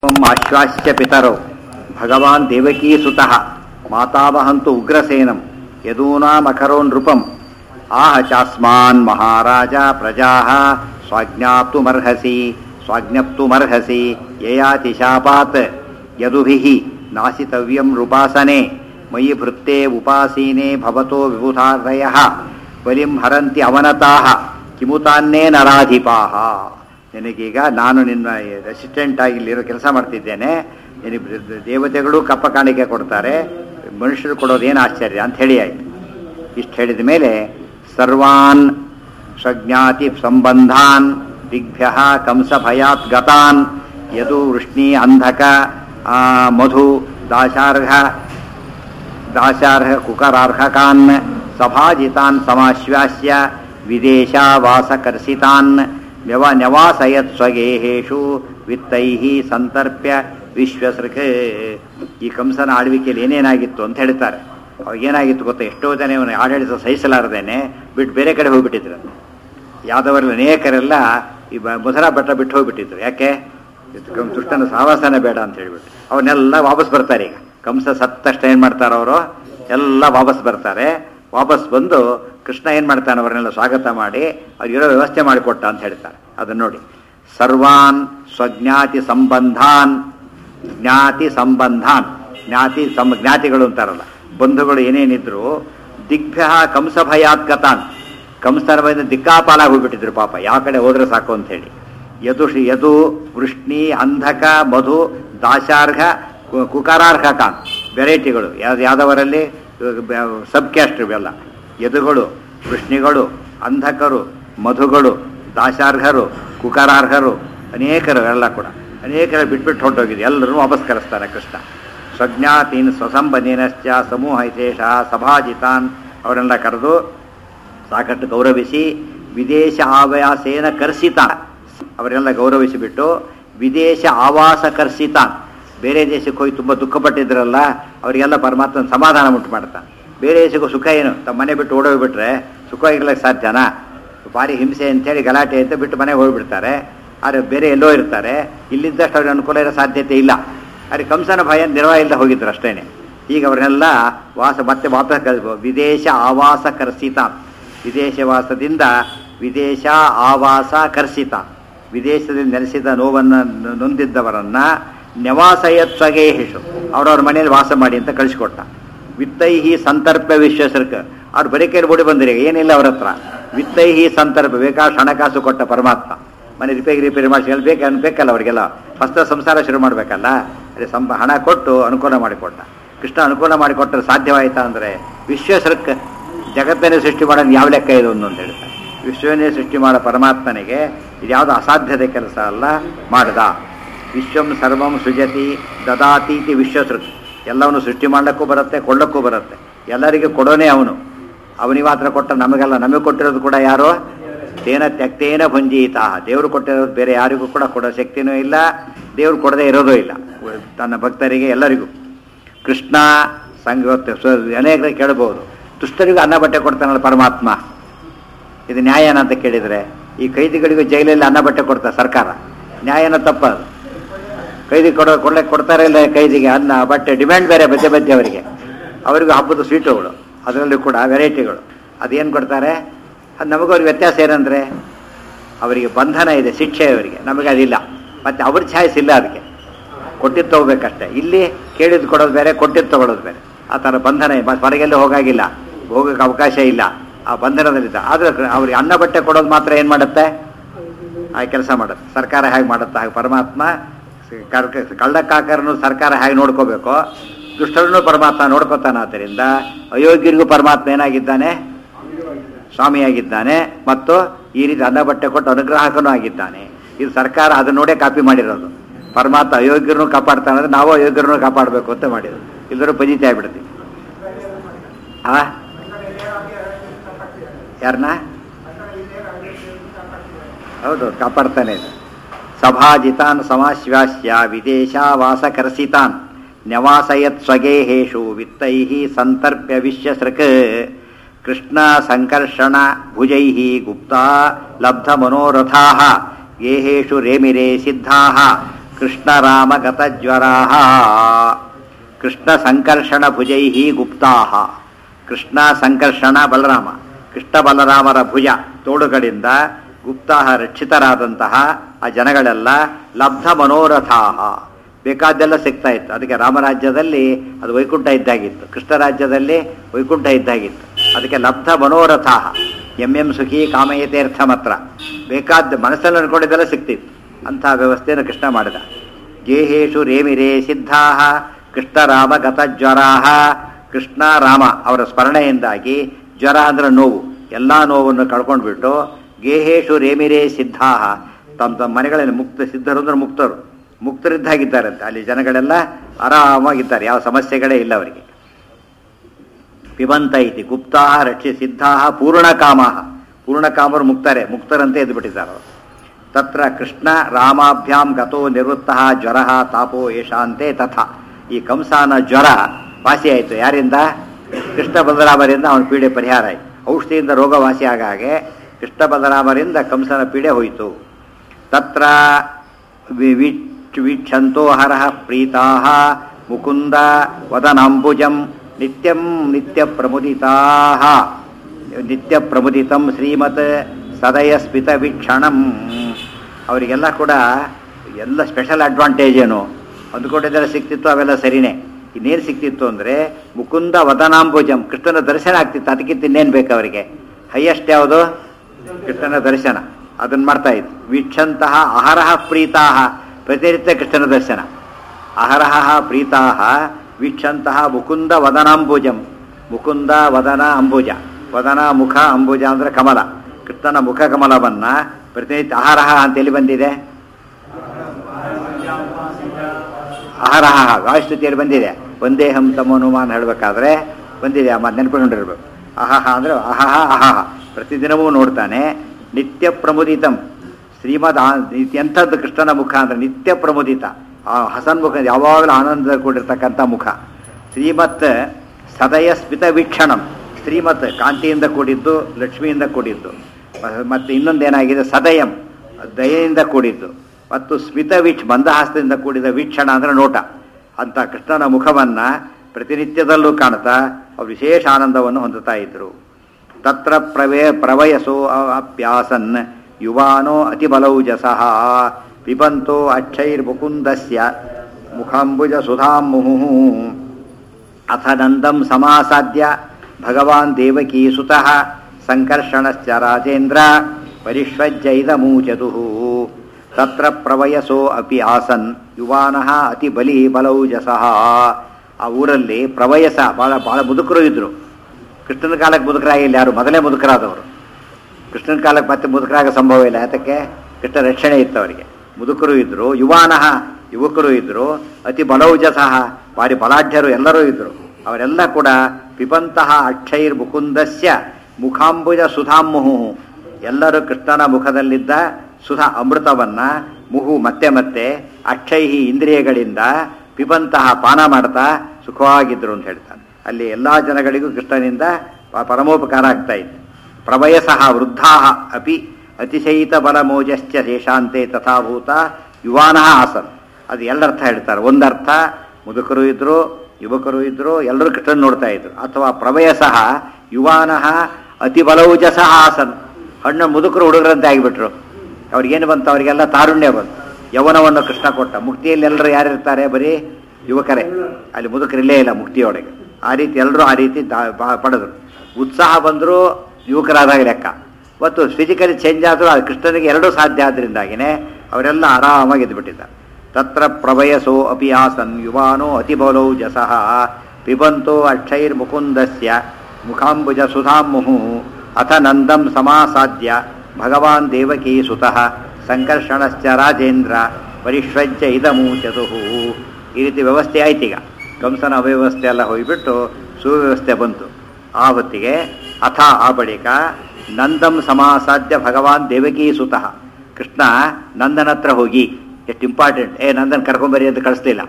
ಆಶ್ವಾಸ್ಯ ಪಿತರೌ ಭಗವಾನ್ ದೇವಕೀ ಸುತಃ ಮಾತಾವಹಂತು ಉಗ್ರಸೇನಂ ಯದೂನಾಮಕರೋ ನೃಪಂ ಆಹ ಚಾಸ್ಮಾನ್ ಮಹಾರಾಜ ಪ್ರಜಾಃ ಸ್ವಾಜ್ಞಪ್ತುಮರ್ಹಸಿ ಯಯಾತಿ ಶಾಪಾತ್ ಯದುಭಿಃ ನಾಸಿತವ್ಯಂ ನೃಪಾಸನೆ ಮಯಿ ಭೃತ್ತೆ ಉಪಾಸೀನೆ ಭವತೋ ವಿಬುಧಾರಯಃ ಬಲಿಂ ಹರಂತಿ ಅವನತಾಃ ಕಿಮುತಾನ್ನೇ ನರಾಧಿಪಾಃ. ನಿನಗೀಗ ನಾನು ನಿನ್ನ ಅಸಿಸ್ಟೆಂಟ್ ಆಗಿ ಇಲ್ಲಿರೋ ಕೆಲಸ ಮಾಡ್ತಿದ್ದೇನೆ. ನಿನಗೆ ದೇವತೆಗಳು ಕಪ್ಪ ಕಾಣಿಕೆ ಕೊಡ್ತಾರೆ, ಮನುಷ್ಯರು ಕೊಡೋದೇನು ಆಶ್ಚರ್ಯ ಅಂತ ಹೇಳಿ ಆಯಿತು. ಇಷ್ಟು ಹೇಳಿದ ಮೇಲೆ ಸರ್ವಾನ್ ಸ್ವಜ್ಞಾತಿ ಸಂಬಂಧಾನ್ ದಿಗ್ಭ್ಯ ಕಂಸ ಭಯಾತ್ ಗತಾನ್ ಯದು ವೃಷ್ಣಿ ಅಂಧಕ ಮಧು ದಾಶಾರ್ಹ ಕುಕರಾರ್ಹಕಾನ್ ಸಭಾಜಿತಾನ್ ಸಮಾಶ್ವಾಸ್ಯ ವಿದೇಶಾವಾಸಕರ್ಷಿತಾನ್ ನ್ಯವಾಸಯತ್ ಸ್ವಗೇಹೇಷು ವಿತ್ತೈಹಿ ಸಂತರ್ಪ್ಯ ವಿಶ್ವಸೃಕ್. ಈ ಕಂಸನ ಆಳ್ವಿಕೆಯಲ್ಲಿ ಏನೇನಾಗಿತ್ತು ಅಂತ ಹೇಳ್ತಾರೆ. ಅವಾಗ ಏನಾಗಿತ್ತು ಗೊತ್ತಾ, ಎಷ್ಟೋ ಜನ ಇವನು ಆಡಳಿತ ಸಹಿಸಲಾರದೇನೆ ಬಿಟ್ಟು ಬೇರೆ ಕಡೆ ಹೋಗ್ಬಿಟ್ಟಿದ್ರು. ಯಾದವರಲ್ಲಿ ಅನೇಕರೆಲ್ಲ ಈ ಮಧುರಾ ಬೆಟ್ಟ ಬಿಟ್ಟು ಹೋಗ್ಬಿಟ್ಟಿದ್ರು. ಯಾಕೆ? ದುಷ್ಟನ ಸಹವಾಸನ ಬೇಡ ಅಂತ ಹೇಳ್ಬಿಟ್ಟು ಅವನ್ನೆಲ್ಲ ವಾಪಸ್ ಬರ್ತಾರೆ. ಈಗ ಕಂಸ ಸತ್ತ ತಕ್ಷಣ ಏನು ಮಾಡ್ತಾರೆ, ಅವರು ಎಲ್ಲ ವಾಪಸ್ ಬರ್ತಾರೆ. ವಾಪಸ್ ಬಂದು ಕೃಷ್ಣ ಏನು ಮಾಡ್ತಾನೆ, ಅವರನ್ನೆಲ್ಲ ಸ್ವಾಗತ ಮಾಡಿ ಅವ್ರಿಗಿರೋ ವ್ಯವಸ್ಥೆ ಮಾಡಿಕೊಟ್ಟ ಅಂತ ಹೇಳ್ತಾರೆ. ಅದನ್ನು ನೋಡಿ, ಸರ್ವಾನ್ ಸ್ವಜ್ಞಾತಿ ಸಂಬಂಧಾನ್ ಜ್ಞಾತಿಗಳು ಅಂತಾರಲ್ಲ, ಬಂಧುಗಳು ಏನೇನಿದ್ರು, ದಿಗ್ಭ್ಯ ಕಂಸ ಭಯಾತ್ ಗತಾನ್, ಕಂಸನ ಭಯದಿಂದ ದಿಕ್ಕಾಪಾಲಾಗಿ ಹೋಗ್ಬಿಟ್ಟಿದ್ರು ಪಾಪ, ಯಾವ ಕಡೆ ಹೋದ್ರೆ ಸಾಕು ಅಂತ ಹೇಳಿ. ಯದು ವೃಷ್ಣಿ ಅಂಧಕ ಮಧು ದಾಶಾರ್ಹ ಕುಕಾರಾರ್ಹಕಾನ್, ವೆರೈಟಿಗಳು ಯಾದವರಲ್ಲಿ ಸಬ್ ಕ್ಯಾಸ್ಟ್ ಇವೆಲ್ಲ. ಯದುಗಳು, ವೃಷ್ಣಿಗಳು, ಅಂಧಕರು, ಮಧುಗಳು, ದಾಶಾರ್ಹರು, ಕುಕಾರಾರ್ಹರು, ಅನೇಕರು ಎಲ್ಲ ಕೂಡ ಅನೇಕರು ಬಿಟ್ಬಿಟ್ಟು ಹೊರಟೋಗಿದೆ. ಎಲ್ಲರೂ ವಾಪಸ್ ಕರೆಸ್ತಾರೆ ಕೃಷ್ಣ. ಸ್ವಜ್ಞಾತೀನ್ ಸ್ವಸಂಬಂಧಿನಶ್ಚ ಸಮೂಹ ಹಿತೇಶ ಸಭಾಜಿತಾನ್, ಅವರೆಲ್ಲ ಕರೆದು ಸಾಕಷ್ಟು ಗೌರವಿಸಿ ವಿದೇಶ ಆವಾಸೇನ ಕರ್ಷಿತಾನ್, ಅವರೆಲ್ಲ ಗೌರವಿಸಿಬಿಟ್ಟು ವಿದೇಶ ಆವಾಸ ಕರ್ಷಿತಾನ್, ಬೇರೆ ದೇಶಕ್ಕೆ ಹೋಗಿ ತುಂಬ ದುಃಖಪಟ್ಟಿದ್ರಲ್ಲ ಅವರಿಗೆಲ್ಲ ಪರಮಾತ್ಮನ ಸಮಾಧಾನ ಉಂಟು ಮಾಡ್ತಾನೆ. ಬೇರೆ ದೇಶಕ್ಕೂ ಸುಖ ಏನು, ತಮ್ಮ ಮನೆ ಬಿಟ್ಟು ಓಡೋಗ್ಬಿಟ್ರೆ ಸುಖ ಇರ್ಲಿಕ್ಕೆ ಸಾಧ್ಯನಾ? ಭಾರಿ ಹಿಂಸೆ ಅಂತೇಳಿ ಗಲಾಟೆ ಅಂತ ಬಿಟ್ಟು ಮನೆಗೆ ಹೋಗ್ಬಿಡ್ತಾರೆ. ಆದರೆ ಬೇರೆ ಎಲ್ಲೋ ಇರ್ತಾರೆ, ಇಲ್ಲಿದ್ದಷ್ಟು ಅವ್ರಿಗೆ ಅನುಕೂಲ ಇರೋ ಸಾಧ್ಯತೆ ಇಲ್ಲ. ಆದರೆ ಕಂಸನ ಭಯ ನಿರ್ವಾಹ ಇಲ್ಲದೆ ಹೋಗಿದ್ರು ಅಷ್ಟೇ. ಈಗ ಅವರನ್ನೆಲ್ಲ ಮತ್ತೆ ವಾಪಸ್ ವಿದೇಶ ಆವಾಸ ಕರ್ಷಿತಾನ್, ವಿದೇಶವಾಸದಿಂದ ವಿದೇಶ ಆವಾಸ ಕರ್ಷಿತಾನ್, ವಿದೇಶದಲ್ಲಿ ನೆಲೆಸಿದ ನೋವನ್ನು ನೊಂದಿದ್ದವರನ್ನ ನ್ಯವಾಸಯತ್ ಸ್ವಗೇಹೇಷು, ಅವ್ರವ್ರ ಮನೆಯಲ್ಲಿ ವಾಸ ಮಾಡಿ ಅಂತ ಕಳಿಸ್ಕೊಟ್ಟ. ವಿತ್ತೈಹಿ ಸಂತರ್ಪ್ಯ ವಿಶ್ವಸರ್ಕ, ಅವ್ರು ಬರಿಕೇರಿ ಓಡಿ ಬಂದಿರಿ, ಏನಿಲ್ಲ ಅವ್ರ ಹತ್ರ. ವಿತ್ತೈಹಿ ಸಂತರ್ಪ, ಬೇಕಾಷ್ಟು ಹಣಕಾಸು ಕೊಟ್ಟ ಪರಮಾತ್ಮ. ಮನೆ ರಿಪೇರಿ ಮಾಡಿಸಿ ಬೇಕಲ್ಲ ಅವರಿಗೆಲ್ಲ, ಫಸ್ಟ್ ಸಂಸಾರ ಶುರು ಮಾಡಬೇಕಲ್ಲ, ಅದೇ ಹಣ ಕೊಟ್ಟು ಅನುಕೂಲ ಮಾಡಿಕೊಟ್ಟ. ಕೃಷ್ಣ ಅನುಕೂಲ ಮಾಡಿಕೊಟ್ಟರೆ ಸಾಧ್ಯವಾಯಿತಾ ಅಂದರೆ ವಿಶ್ವಸರ್ಕ, ಜಗತ್ತನ್ನೇ ಸೃಷ್ಟಿ ಮಾಡೋದು ಯಾವ ಲೆಕ್ಕ ಇದು ಅಂತ ಹೇಳ್ತಾರೆ. ವಿಶ್ವವನ್ನೇ ಸೃಷ್ಟಿ ಮಾಡೋ ಪರಮಾತ್ಮನಿಗೆ ಇದ್ಯಾವುದು ಅಸಾಧ್ಯದ ಕೆಲಸ ಅಲ್ಲ, ಮಾಡ್ದ. ವಿಶ್ವಂ ಸರ್ವಂ ಸೃಜತಿ ದದಾತೀತಿ ವಿಶ್ವಸೃಕ್, ಎಲ್ಲವನ್ನು ಸೃಷ್ಟಿ ಮಾಡಲಿಕ್ಕೂ ಬರುತ್ತೆ, ಕೊಳ್ಳಕ್ಕೂ ಬರುತ್ತೆ. ಎಲ್ಲರಿಗೂ ಕೊಡೋನೇ ಅವನು. ಅವನಿಗೆ ಮಾತ್ರ ಕೊಟ್ಟ, ನಮಗೆಲ್ಲ. ನಮಗೆ ಕೊಟ್ಟಿರೋದು ಕೂಡ ಯಾರೋ ತೇನ ತ್ಯಕ್ತೇನ ಭುಂಜೀತ, ದೇವರು ಕೊಟ್ಟಿರೋದು ಬೇರೆ ಯಾರಿಗೂ ಕೂಡ ಕೊಡೋ ಶಕ್ತಿನೂ ಇಲ್ಲ, ದೇವರು ಕೊಡದೇ ಇರೋದೂ ಇಲ್ಲ ತನ್ನ ಭಕ್ತರಿಗೆ ಎಲ್ಲರಿಗೂ. ಕೃಷ್ಣ ಅನೇಕರಿಗೆ ಕೇಳಬಹುದು, ದುಷ್ಟರಿಗೂ ಅನ್ನ ಬಟ್ಟೆ ಕೊಡ್ತಾನಲ್ಲ ಪರಮಾತ್ಮ, ಇದು ನ್ಯಾಯನ ಅಂತ ಕೇಳಿದರೆ, ಈ ಕೈದಿಗಳಿಗೂ ಜೈಲಲ್ಲಿ ಅನ್ನ ಬಟ್ಟೆ ಕೊಡ್ತಾರೆ ಸರ್ಕಾರ, ನ್ಯಾಯನ ತಪ್ಪದು. ಕೈದಿ ಕೊಡ್ತಾರೆ ಇಲ್ಲ, ಕೈದಿಗೆ ಅನ್ನ ಬಟ್ಟೆ ಡಿಮ್ಯಾಂಡ್ ಬೇರೆ ಮಧ್ಯೆ ಅವರಿಗೂ ಹಬ್ಬದ ಸ್ವೀಟುಗಳು, ಅದರಲ್ಲಿ ಕೂಡ ವೆರೈಟಿಗಳು. ಅದೇನು ಕೊಡ್ತಾರೆ, ಅದು ನಮಗವ್ರಿಗೆ ವ್ಯತ್ಯಾಸ ಏನಂದರೆ ಅವರಿಗೆ ಬಂಧನ ಇದೆ, ಶಿಕ್ಷೆ ಅವರಿಗೆ, ನಮಗೆ ಅದಿಲ್ಲ. ಮತ್ತು ಅವ್ರ ಚಾಯ್ಸ್ ಇಲ್ಲ, ಅದಕ್ಕೆ ಕೊಟ್ಟಿದ್ದು ತಗೋಬೇಕಷ್ಟೇ. ಇಲ್ಲಿ ಕೇಳಿದ್ದು ಕೊಡೋದು ಬೇರೆ, ಕೊಟ್ಟಿದ್ದು ತಗೊಳ್ಳೋದು ಬೇರೆ, ಆ ಥರ ಬಂಧನ. ಹೊರಗೆಲ್ಲ ಹೋಗೋಕ್ಕೆ ಅವಕಾಶ ಇಲ್ಲ, ಆ ಬಂಧನದಲ್ಲಿದ್ದ. ಆದರೆ ಅವ್ರಿಗೆ ಅನ್ನ ಬಟ್ಟೆ ಕೊಡೋದು ಮಾತ್ರ ಏನು ಮಾಡುತ್ತೆ, ಆ ಕೆಲಸ ಮಾಡುತ್ತೆ. ಸರ್ಕಾರ ಹೇಗೆ ಮಾಡುತ್ತೆ ಹಾಗೆ ಪರಮಾತ್ಮ ಕಳ್ಳಕ್ಕಾಕರನ್ನು ಸರ್ಕಾರ ಹೇಗೆ ನೋಡ್ಕೋಬೇಕು, ದುಷ್ಟರನ್ನು ಪರಮಾತ್ಮ ನೋಡ್ಕೋತಾನೆ. ಆದ್ದರಿಂದ ಅಯೋಗ್ಯರಿಗೂ ಪರಮಾತ್ಮ ಏನಾಗಿದ್ದಾನೆ, ಸ್ವಾಮಿಯಾಗಿದ್ದಾನೆ. ಮತ್ತು ಈ ರೀತಿ ಅನ್ನ ಬಟ್ಟೆ ಕೊಟ್ಟು ಅನುಗ್ರಾಹಕನೂ ಆಗಿದ್ದಾನೆ. ಇದು ಸರ್ಕಾರ ಅದನ್ನ ನೋಡೇ ಕಾಪಿ ಮಾಡಿರೋದು. ಪರಮಾತ್ಮ ಅಯೋಗ್ಯರನ್ನು ಕಾಪಾಡ್ತಾನೆ ಅಂದರೆ ನಾವು ಅಯೋಗ್ಯರನ್ನು ಕಾಪಾಡಬೇಕು ಅಂತ ಮಾಡಿರೋದು. ಇಲ್ಲರೂ ಪಜಿತೆ ಆಗ್ಬಿಡ್ತೀವಿ. ಯಾರನ್ನ? ಹೌದು, ಕಾಪಾಡ್ತಾನೆ. ಸಭಾಜಿತಾನ್ ಸಮಾಶ್ವಾಸ್ಯ ವಿದೇಶಾವಾಸ ಕರ್ಷಿತಾನ್ ನ್ಯವಾಸಯತ್ ಸ್ವಗೇಹೇಷು ವಿತ್ತೈಹಿ ಸಂತರ್ಪ್ಯ ವಿಶ್ವಸೃಕ್. ಕೃಷ್ಣ ಸಂಕರ್ಷಣ ಭುಜೈಹಿ ಗುಪ್ತಾ ಲಬ್ಧ ಮನೋರಥಾಃ ಗೇಹೇಷು ರೇಮಿರೇ ಸಿದ್ಧಾಃ ಕೃಷ್ಣ ರಾಮ ಗತಜ್ವರಾಹ ಕೃಷ್ಣ ಸಂಕರ್ಷಣ ಭುಜೈ ಗುಪ್ತಾಹ. ಕೃಷ್ಣ ಸಂಕರ್ಷಣ ಬಲರಾಮ, ಕೃಷ್ಣ ಬಲರಾಮರ ಭುಜ ತೋಳುಗಳಿಂದ ಗುಪ್ತಾಹ ರಕ್ಷಿತರಾದಂತಹ ಆ ಜನಗಳೆಲ್ಲ ಲಬ್ಧ ಮನೋರಥಾಹ, ಬೇಕಾದ್ದೆಲ್ಲ ಸಿಗ್ತಾ ಇತ್ತು. ಅದಕ್ಕೆ ರಾಮರಾಜ್ಯದಲ್ಲಿ ಅದು ವೈಕುಂಠ ಇದ್ದಾಗಿತ್ತು, ಕೃಷ್ಣ ರಾಜ್ಯದಲ್ಲಿ ವೈಕುಂಠ ಇದ್ದಾಗಿತ್ತು. ಅದಕ್ಕೆ ಲಬ್ಧ ಮನೋರಥಾಹ, ಎಂ ಸುಖಿ ಕಾಮಯತೀರ್ಥ ಮಾತ್ರ, ಬೇಕಾದ ಮನಸ್ಸಲ್ಲಿ ಅನ್ಕೊಂಡಿದ್ದೆಲ್ಲ ಸಿಗ್ತಿತ್ತು. ಅಂಥ ವ್ಯವಸ್ಥೆಯನ್ನು ಕೃಷ್ಣ ಮಾಡಿದ. ಗೇಹೇಶು ರೇಮಿರೇ ಸಿದ್ಧಾಹ ಕೃಷ್ಣ ರಾಮ ಗತಜ್ವರಾಹ. ಕೃಷ್ಣ ರಾಮ ಅವರ ಸ್ಮರಣೆಯಿಂದಾಗಿ ಜ್ವರ ಅಂದ್ರೆ ನೋವು, ಎಲ್ಲ ನೋವನ್ನು ಕಳ್ಕೊಂಡ್ಬಿಟ್ಟು ಗೇಹೇಶು ರೇಮಿರೇ ಸಿದ್ಧಾಹ, ತಮ್ಮ ತಮ್ಮ ಮನೆಗಳಲ್ಲಿ ಸಿದ್ಧರು ಅಂದ್ರೆ ಮುಕ್ತರಿದ್ದಾಗಿದ್ದಾರಂತೆ. ಅಲ್ಲಿ ಜನಗಳೆಲ್ಲ ಆರಾಮಾಗಿದ್ದಾರೆ, ಯಾವ ಸಮಸ್ಯೆಗಳೇ ಇಲ್ಲ ಅವರಿಗೆ. ಪಿಬಂತ ಇತಿ ಗುಪ್ತಾಹ ರಕ್ಷಿ ಸಿದ್ಧಾಹ ಪೂರ್ಣಕಾಮಾಹ, ಪೂರ್ಣಕಾಮರು ಮುಕ್ತರಂತೆ ಎದ್ದುಬಿಟ್ಟಿದ್ದಾರೆ. ತತ್ರ ಕೃಷ್ಣ ರಾಮಾಭ್ಯಾಂ ಗತೋ ನಿವೃತ್ತಃ ಜ್ವರಃ ತಾಪೋ ಏಷಾಂತೆ ತಥಾ. ಈ ಕಂಸಾನ ಜ್ವರ ವಾಸಿ ಆಯಿತು. ಯಾರಿಂದ? ಕೃಷ್ಣ ಬಲರಾಮರಿಂದ ಅವನ ಪೀಡೆ ಪರಿಹಾರ ಆಯಿತು. ಔಷಧಿಯಿಂದ ರೋಗ ವಾಸಿ ಆಗ ಹಾಗೆ ಕೃಷ್ಣ ಬಲರಾಮರಿಂದ ಕಂಸನ ಪೀಡೆ ಹೋಯಿತು. ತತ್ರ ವೀಕ್ಷಂತೋ ಹರಃ ಪ್ರೀತಾಃ ಮುಕುಂದ ವದನಾಂಬುಜಂ ನಿತ್ಯಂ ನಿತ್ಯ ಪ್ರಮುದಿತಾಃ ನಿತ್ಯ ಪ್ರಮುದಿತಂ ಶ್ರೀಮತ್ ಸದಯ ಸ್ಮಿತ ವೀಕ್ಷಣಂ. ಅವರಿಗೆಲ್ಲ ಕೂಡ ಎಲ್ಲ ಸ್ಪೆಷಲ್ ಅಡ್ವಾಂಟೇಜ್ ಏನು ಅಂದ್ಕೊಂಡಿದ್ದೆಲ್ಲ ಸಿಕ್ತಿತ್ತು, ಅವೆಲ್ಲ ಸರಿನೇ. ಇನ್ನೇನು ಸಿಕ್ತಿತ್ತು ಅಂದರೆ ಮುಕುಂದ ವದನಾಂಬುಜಂ, ಕೃಷ್ಣನ ದರ್ಶನ ಆಗ್ತಿತ್ತು. ಅದಕ್ಕಿಂತ ಇನ್ನೇನು ಬೇಕು ಅವರಿಗೆ? ಹೈಯೆಸ್ಟ್ ಯಾವುದು? ಕೃಷ್ಣನ ದರ್ಶನ. ಅದನ್ನು ಮಾಡ್ತಾ ಇತ್ತು. ವೀಕ್ಷಂತಹ ಅಹರಹ ಪ್ರೀತಾಹ, ಪ್ರತಿನಿತ್ಯ ಕೃಷ್ಣನ ದರ್ಶನ. ಅಹರಹ ಪ್ರೀತಾಹ ವೀಕ್ಷಂತಹ ಮುಕುಂದ ವದನಾಂಬುಜಂ. ಮುಕುಂದ ವದನ ಅಂಬುಜ, ವದನ ಮುಖ, ಅಂಬುಜ ಅಂದರೆ ಕಮಲ. ಕೃಷ್ಣನ ಮುಖ ಕಮಲವನ್ನು ಪ್ರತಿನಿತ್ಯ ಅಹರಹ ಅಂತೇಳಿ ಬಂದಿದೆ. ಅಹರಹ ವಾಯುಸ್ತುತಿಯಲ್ಲಿ ಬಂದಿದೆ. ಒಂದೇಹಂ ತಮೋನುಮಾನ ಹೇಳಬೇಕಾದ್ರೆ ಬಂದಿದೆ. ಆ ಮಾತು ನೆನಪಿಕೊಂಡಿರ್ಬೇಕು. ಅಹಹ ಅಂದರೆ ಅಹಹ ಅಹಹ, ಪ್ರತಿದಿನವೂ ನೋಡ್ತಾನೆ. ನಿತ್ಯ ಪ್ರಮುದಿತಂ ಶ್ರೀಮದ್ ಎಂಥದ್ದು ಕೃಷ್ಣನ ಮುಖ ಅಂದರೆ ನಿತ್ಯ ಪ್ರಮುದಿತ, ಆ ಹಸನ್ಮುಖ, ಯಾವಾಗಲೂ ಆನಂದ ಕೂಡಿರ್ತಕ್ಕಂಥ ಮುಖ. ಶ್ರೀಮತ್ ಸದಯ ಸ್ಮಿತ ವೀಕ್ಷಣಂ, ಶ್ರೀಮತ್ ಕಾಂತಿಯಿಂದ ಕೂಡಿದ್ದು, ಲಕ್ಷ್ಮಿಯಿಂದ ಕೂಡಿದ್ದು. ಮತ್ತು ಇನ್ನೊಂದೇನಾಗಿದೆ, ಸದಯಂ ದಯೆಯಿಂದ ಕೂಡಿದ್ದು, ಮತ್ತು ಸ್ಮಿತ ಮಂದಹಾಸದಿಂದ ಕೂಡಿದ ವೀಕ್ಷಣ ಅಂದರೆ ನೋಟ. ಅಂತ ಕೃಷ್ಣನ ಮುಖವನ್ನು ಪ್ರತಿನಿತ್ಯದಲ್ಲೂ ಕಾಣ್ತಾ ಅವರು ವಿಶೇಷ ಆನಂದವನ್ನು ಹೊಂದುತ್ತಾ ಇದ್ದರು. ತತ್ರ ಪ್ರವಯಸೋ ಅಪ್ಯಾಸನ್ ಯುವಾನೋ ಅತಿಬಲೌಜಸಃ ಪಿಬಂತೋ ಅಕ್ಷೈರ್ಮುಕುಂದಸ್ಯ ಮುಖಾಂಬುಜ ಸುಧಾಮುಹುಃ ಅಥ ನಂದಂ ಸಮಾಸಾದ್ಯ ಭಗವಾನ್ ದೇವಕೀ ಸುತಃ ಸಂಕರ್ಷಣಶ್ಚ ರಾಜೇಂದ್ರ ಪರಿಷ್ವಜ್ಜೈದಮೂಚತುಃ. ತತ್ರ ಪ್ರವಯಸೋ ಅಪಿ ಆಸನ್ ಯುವಾನಃ ಅತಿ ಬಲೌಜಸಃ. ಆ ಊರಲ್ಲಿ ಪ್ರವಯಸ ಭಾಳ ಮುದುಕರು ಇದ್ದರು. ಕೃಷ್ಣನ ಕಾಲಕ್ಕೆ ಮುದುಕರಾಗಿಲ್ಲ ಯಾರು, ಮೊದಲೇ ಮುದುಕರಾದವರು. ಕೃಷ್ಣನ ಕಾಲಕ್ಕೆ ಮತ್ತೆ ಮುದುಕರಾಗ ಸಂಭವ ಇಲ್ಲ. ಯಾತಕ್ಕೆ? ಕೃಷ್ಣ ರಕ್ಷಣೆ ಇತ್ತು ಅವರಿಗೆ. ಮುದುಕರು ಇದ್ದರು, ಯುವಾನಃ ಯುವಕರು ಇದ್ದರು, ಅತಿ ಬಲೌಜಸಃ ಭಾರಿ ಬಲಾಢ್ಯರು ಎಲ್ಲರೂ ಇದ್ದರು. ಅವರೆಲ್ಲ ಕೂಡ ಪಿಬಂತಹ ಅಕ್ಷೈರ್ ಮುಕುಂದಸ್ಯ ಮುಖಾಂಬುಜ ಸುಧಾಮುಹು, ಎಲ್ಲರೂ ಕೃಷ್ಣನ ಮುಖದಲ್ಲಿದ್ದ ಸುಧಾ ಅಮೃತವನ್ನ ಮುಹು ಮತ್ತೆ ಮತ್ತೆ ಅಕ್ಷೈಹಿ ಇಂದ್ರಿಯಗಳಿಂದ ಪಿಬಂತಹ ಪಾನ ಮಾಡ್ತಾ ಸುಖವಾಗಿದ್ದರು ಅಂತ ಹೇಳ್ತಾನೆ. ಅಲ್ಲಿ ಎಲ್ಲ ಜನಗಳಿಗೂ ಕೃಷ್ಣನಿಂದ ಪರಮೋಪಕಾರ ಆಗ್ತಾ ಇತ್ತು. ಪ್ರವಯಸಃ ವೃದ್ಧಾ ಅಪಿ ಅತಿಶಯಿತ ಬಲಮೋಜಶ್ಚ ಶೇಷಾಂತೆ ತಥಾಭೂತ ಯುವಾನಃ ಆಸನ್. ಅದು ಎರಡರ್ಥ ಹೇಳ್ತಾರೆ. ಒಂದರ್ಥ ಮುದುಕರು ಇದ್ರು, ಯುವಕರು ಇದ್ರು, ಎಲ್ಲರೂ ಕೃಷ್ಣನ ನೋಡ್ತಾ ಇದ್ರು. ಅಥವಾ ಪ್ರವಯಸಃ ಯುವಾನಃ ಅತಿ ಬಲೌಜಸಃ ಆಸನ್, ಹಣ್ಣು ಮುದುಕರು ಹುಡುಗರಂತೆ ಆಗಿಬಿಟ್ರು. ಅವ್ರಿಗೇನು ಬಂತು? ಅವರಿಗೆಲ್ಲ ತಾರುಣ್ಯ ಬಂತು, ಯೌವನವನ್ನು ಕೃಷ್ಣ ಕೊಟ್ಟ. ಮುಕ್ತಿಯಲ್ಲಿ ಎಲ್ಲರೂ ಯಾರಿರ್ತಾರೆ? ಬರೀ ಯುವಕರೇ, ಅಲ್ಲಿ ಮುದುಕರಿಲ್ಲೇ ಇಲ್ಲ ಮುಕ್ತಿಯೊಳಗೆ. ಆ ರೀತಿ ಎಲ್ಲರೂ ಆ ರೀತಿ ಪಡೆದ್ರು. ಉತ್ಸಾಹ ಬಂದರೂ ಯುವಕರಾದಾಗ ಲೆಕ್ಕ. ಮತ್ತು ಫಿಸಿಕಲಿ ಚೇಂಜ್ ಆದರೂ ಅದು ಕೃಷ್ಣನಿಗೆ ಎರಡೂ ಸಾಧ್ಯ ಆದ್ದರಿಂದಾಗಿಯೇ ಅವರೆಲ್ಲ ಆರಾಮಾಗಿ ಎದ್ದುಬಿಟ್ಟಿದ್ದಾರೆ. ತತ್ರ ಪ್ರವಯಸೋ ಅಪಿ ಆಸನ್ ಯುವಾನೋ ಅತಿಬಲೌಜಸಃ ಪಿಬಂತೋ ಅಕ್ಷೈರ್ಮುಕುಂದಸ್ಯ ಮುಖಾಂಬುಜ ಸುಧಾಮುಹು ಅಥ ನಂದಂ ಸಮಾಸಾದ್ಯ ಭಗವಾನ್ ದೇವಕೀ ಸುತಃ ಸಂಕರ್ಷಣಶ್ಚ ರಾಜೇಂದ್ರ ಪರಿಷ್ವಜ್ಯ ಇದಮೂಚತುಃ. ಈ ರೀತಿ ವ್ಯವಸ್ಥೆ ಆಯ್ತೀಗ. ಕಂಸನ ಅವ್ಯವಸ್ಥೆ ಎಲ್ಲ ಹೋಗಿಬಿಟ್ಟು ಸುವ್ಯವಸ್ಥೆ ಬಂತು. ಆ ಹೊತ್ತಿಗೆ ಅಥ ಆ ಬಳಿಕ ನಂದಂ ಸಮಾಸಾಧ್ಯ ಭಗವಾನ್ ದೇವಕೀ ಸುತಃ, ಕೃಷ್ಣ ನಂದನ ಹತ್ರ ಹೋಗಿ, ಎಷ್ಟು ಇಂಪಾರ್ಟೆಂಟ್, ನಂದನ್ ಕರ್ಕೊಂಬರಿ ಅಂತ ಕಳಿಸ್ಲಿಲ್ಲ.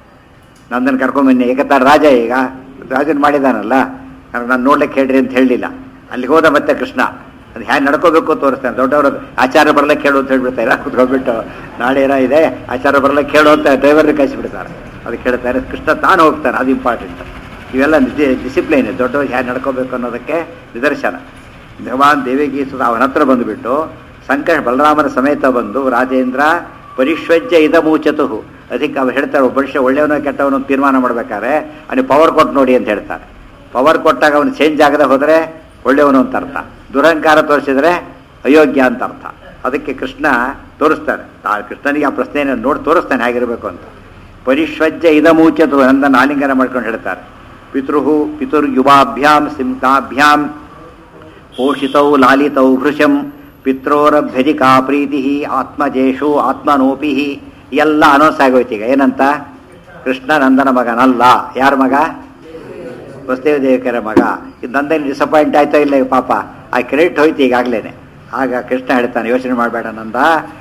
ನಂದನ್ ಕರ್ಕೊಂಬನ್ನಿ, ಏಕತ್ತಾರ ರಾಜ, ಈಗ ರಾಜನ್ ಮಾಡಿದಾನಲ್ಲ, ನಾನು ನೋಡ್ಲಿಕ್ಕೆ ಹೇಳ್ರಿ ಅಂತ ಹೇಳಲಿಲ್ಲ. ಅಲ್ಲಿಗೆ ಹೋದ ಮತ್ತೆ ಕೃಷ್ಣ ಅದು ಹೇಗೆ ನಡ್ಕೋಬೇಕು ತೋರಿಸ್ತಾನೆ. ದೊಡ್ಡವರು ಆಚಾರ ಬರಲಿಕ್ಕೆ ಕೇಳು ಅಂತ ಹೇಳ್ಬಿಡ್ತಾರೆ, ಕುತ್ಕೊಂಡ್ಬಿಟ್ಟು ನಾಳೆ ಏನೋ ಇದೆ ಆಚಾರ ಬರಲಿಕ್ಕೆ ಕೇಳು ಅಂತ ಡ್ರೈವರ್ನ ಕಳಿಸಿಬಿಡ್ತಾರೆ. ಅದು ಕೇಳ್ತಾರೆ, ಕೃಷ್ಣ ತಾನು ಹೋಗ್ತಾನೆ, ಅದು ಇಂಪಾರ್ಟೆಂಟ್. ಇವೆಲ್ಲ ಡಿಸಿಪ್ಲೈನ್, ದೊಡ್ಡವ್ರು ಹೇಗೆ ನಡ್ಕೋಬೇಕು ಅನ್ನೋದಕ್ಕೆ ನಿದರ್ಶನ. ಭಗವಾನ್ ದೇವಿಗೆ ಅವನ ಹತ್ರ ಬಂದುಬಿಟ್ಟು ಸಂಕಟ ಬಲರಾಮನ ಸಮೇತ ಬಂದು ರಾಜೇಂದ್ರ ಪರಿಶ್ವಜ್ಯ ಇದಮೂಚತು, ಅದಕ್ಕೆ ಅವ್ರು ಹೇಳ್ತಾರೆ ಒಬ್ಬ ಮನುಷ್ಯ ಒಳ್ಳೆಯವನೋ ಕೆಟ್ಟವನು ತೀರ್ಮಾನ ಮಾಡ್ಬೇಕಾದ್ರೆ ಅವನಿಗೆ ಪವರ್ ಕೊಟ್ಟು ನೋಡಿ ಅಂತ ಹೇಳ್ತಾರೆ. ಪವರ್ ಕೊಟ್ಟಾಗ ಅವನು ಚೇಂಜ್ ಆಗದೆ ಹೋದರೆ ಒಳ್ಳೆಯವನು ಅಂತ ಅರ್ಥ, ದುರಹಂಕಾರ ತೋರಿಸಿದ್ರೆ ಅಯೋಗ್ಯ ಅಂತ ಅರ್ಥ. ಅದಕ್ಕೆ ಕೃಷ್ಣ ತೋರಿಸ್ತಾನೆ, ಕೃಷ್ಣನಿಗೆ ಆ ಪ್ರಶ್ನೆಯನ್ನು ನೋಡಿ ತೋರಿಸ್ತಾನೆ ಹೇಗಿರಬೇಕು ಅಂತ. ಪರಿಶ್ವಜ್ಯ ಇದಮೂಚತು ನನ್ನನ್ನು ಆಲಿಂಗನ ಮಾಡ್ಕೊಂಡು ಹೇಳ್ತಾರೆ. ಪಿತುರ್ಯುವಾಭ್ಯಾಂ ಸಿಂಹಾಭ್ಯಾಂ ಪೋಷಿತೌ ಲಾಲಿತೌ ಭೃಶಂ ಪಿತ್ರೋರಭ್ಯಧಿಕಾ ಪ್ರೀತಿ ಆತ್ಮಜೇಷು ಆತ್ಮನೋಪಿ. ಎಲ್ಲ ಅನೌನ್ಸ್ ಆಗೋಯ್ತು ಈಗ. ಏನಂತ? ಕೃಷ್ಣ ನಂದನ ಮಗನಲ್ಲ. ಯಾರ ಮಗ? ವಸುದೇವ ದೇವಕಿಯರ ಮಗ. ಇದು ನಂದನ ಡಿಸಪಾಯಿಂಟ್ ಆಯ್ತೋ ಇಲ್ಲ ಪಾಪ, ಆ ಕ್ರೆಡಿಟ್ ಹೋಯ್ತು ಈಗಾಗಲೇ. ಆಗ ಕೃಷ್ಣ ಹೇಳ್ತಾನೆ, ಯೋಚನೆ ಮಾಡಬೇಡ ನಂದ.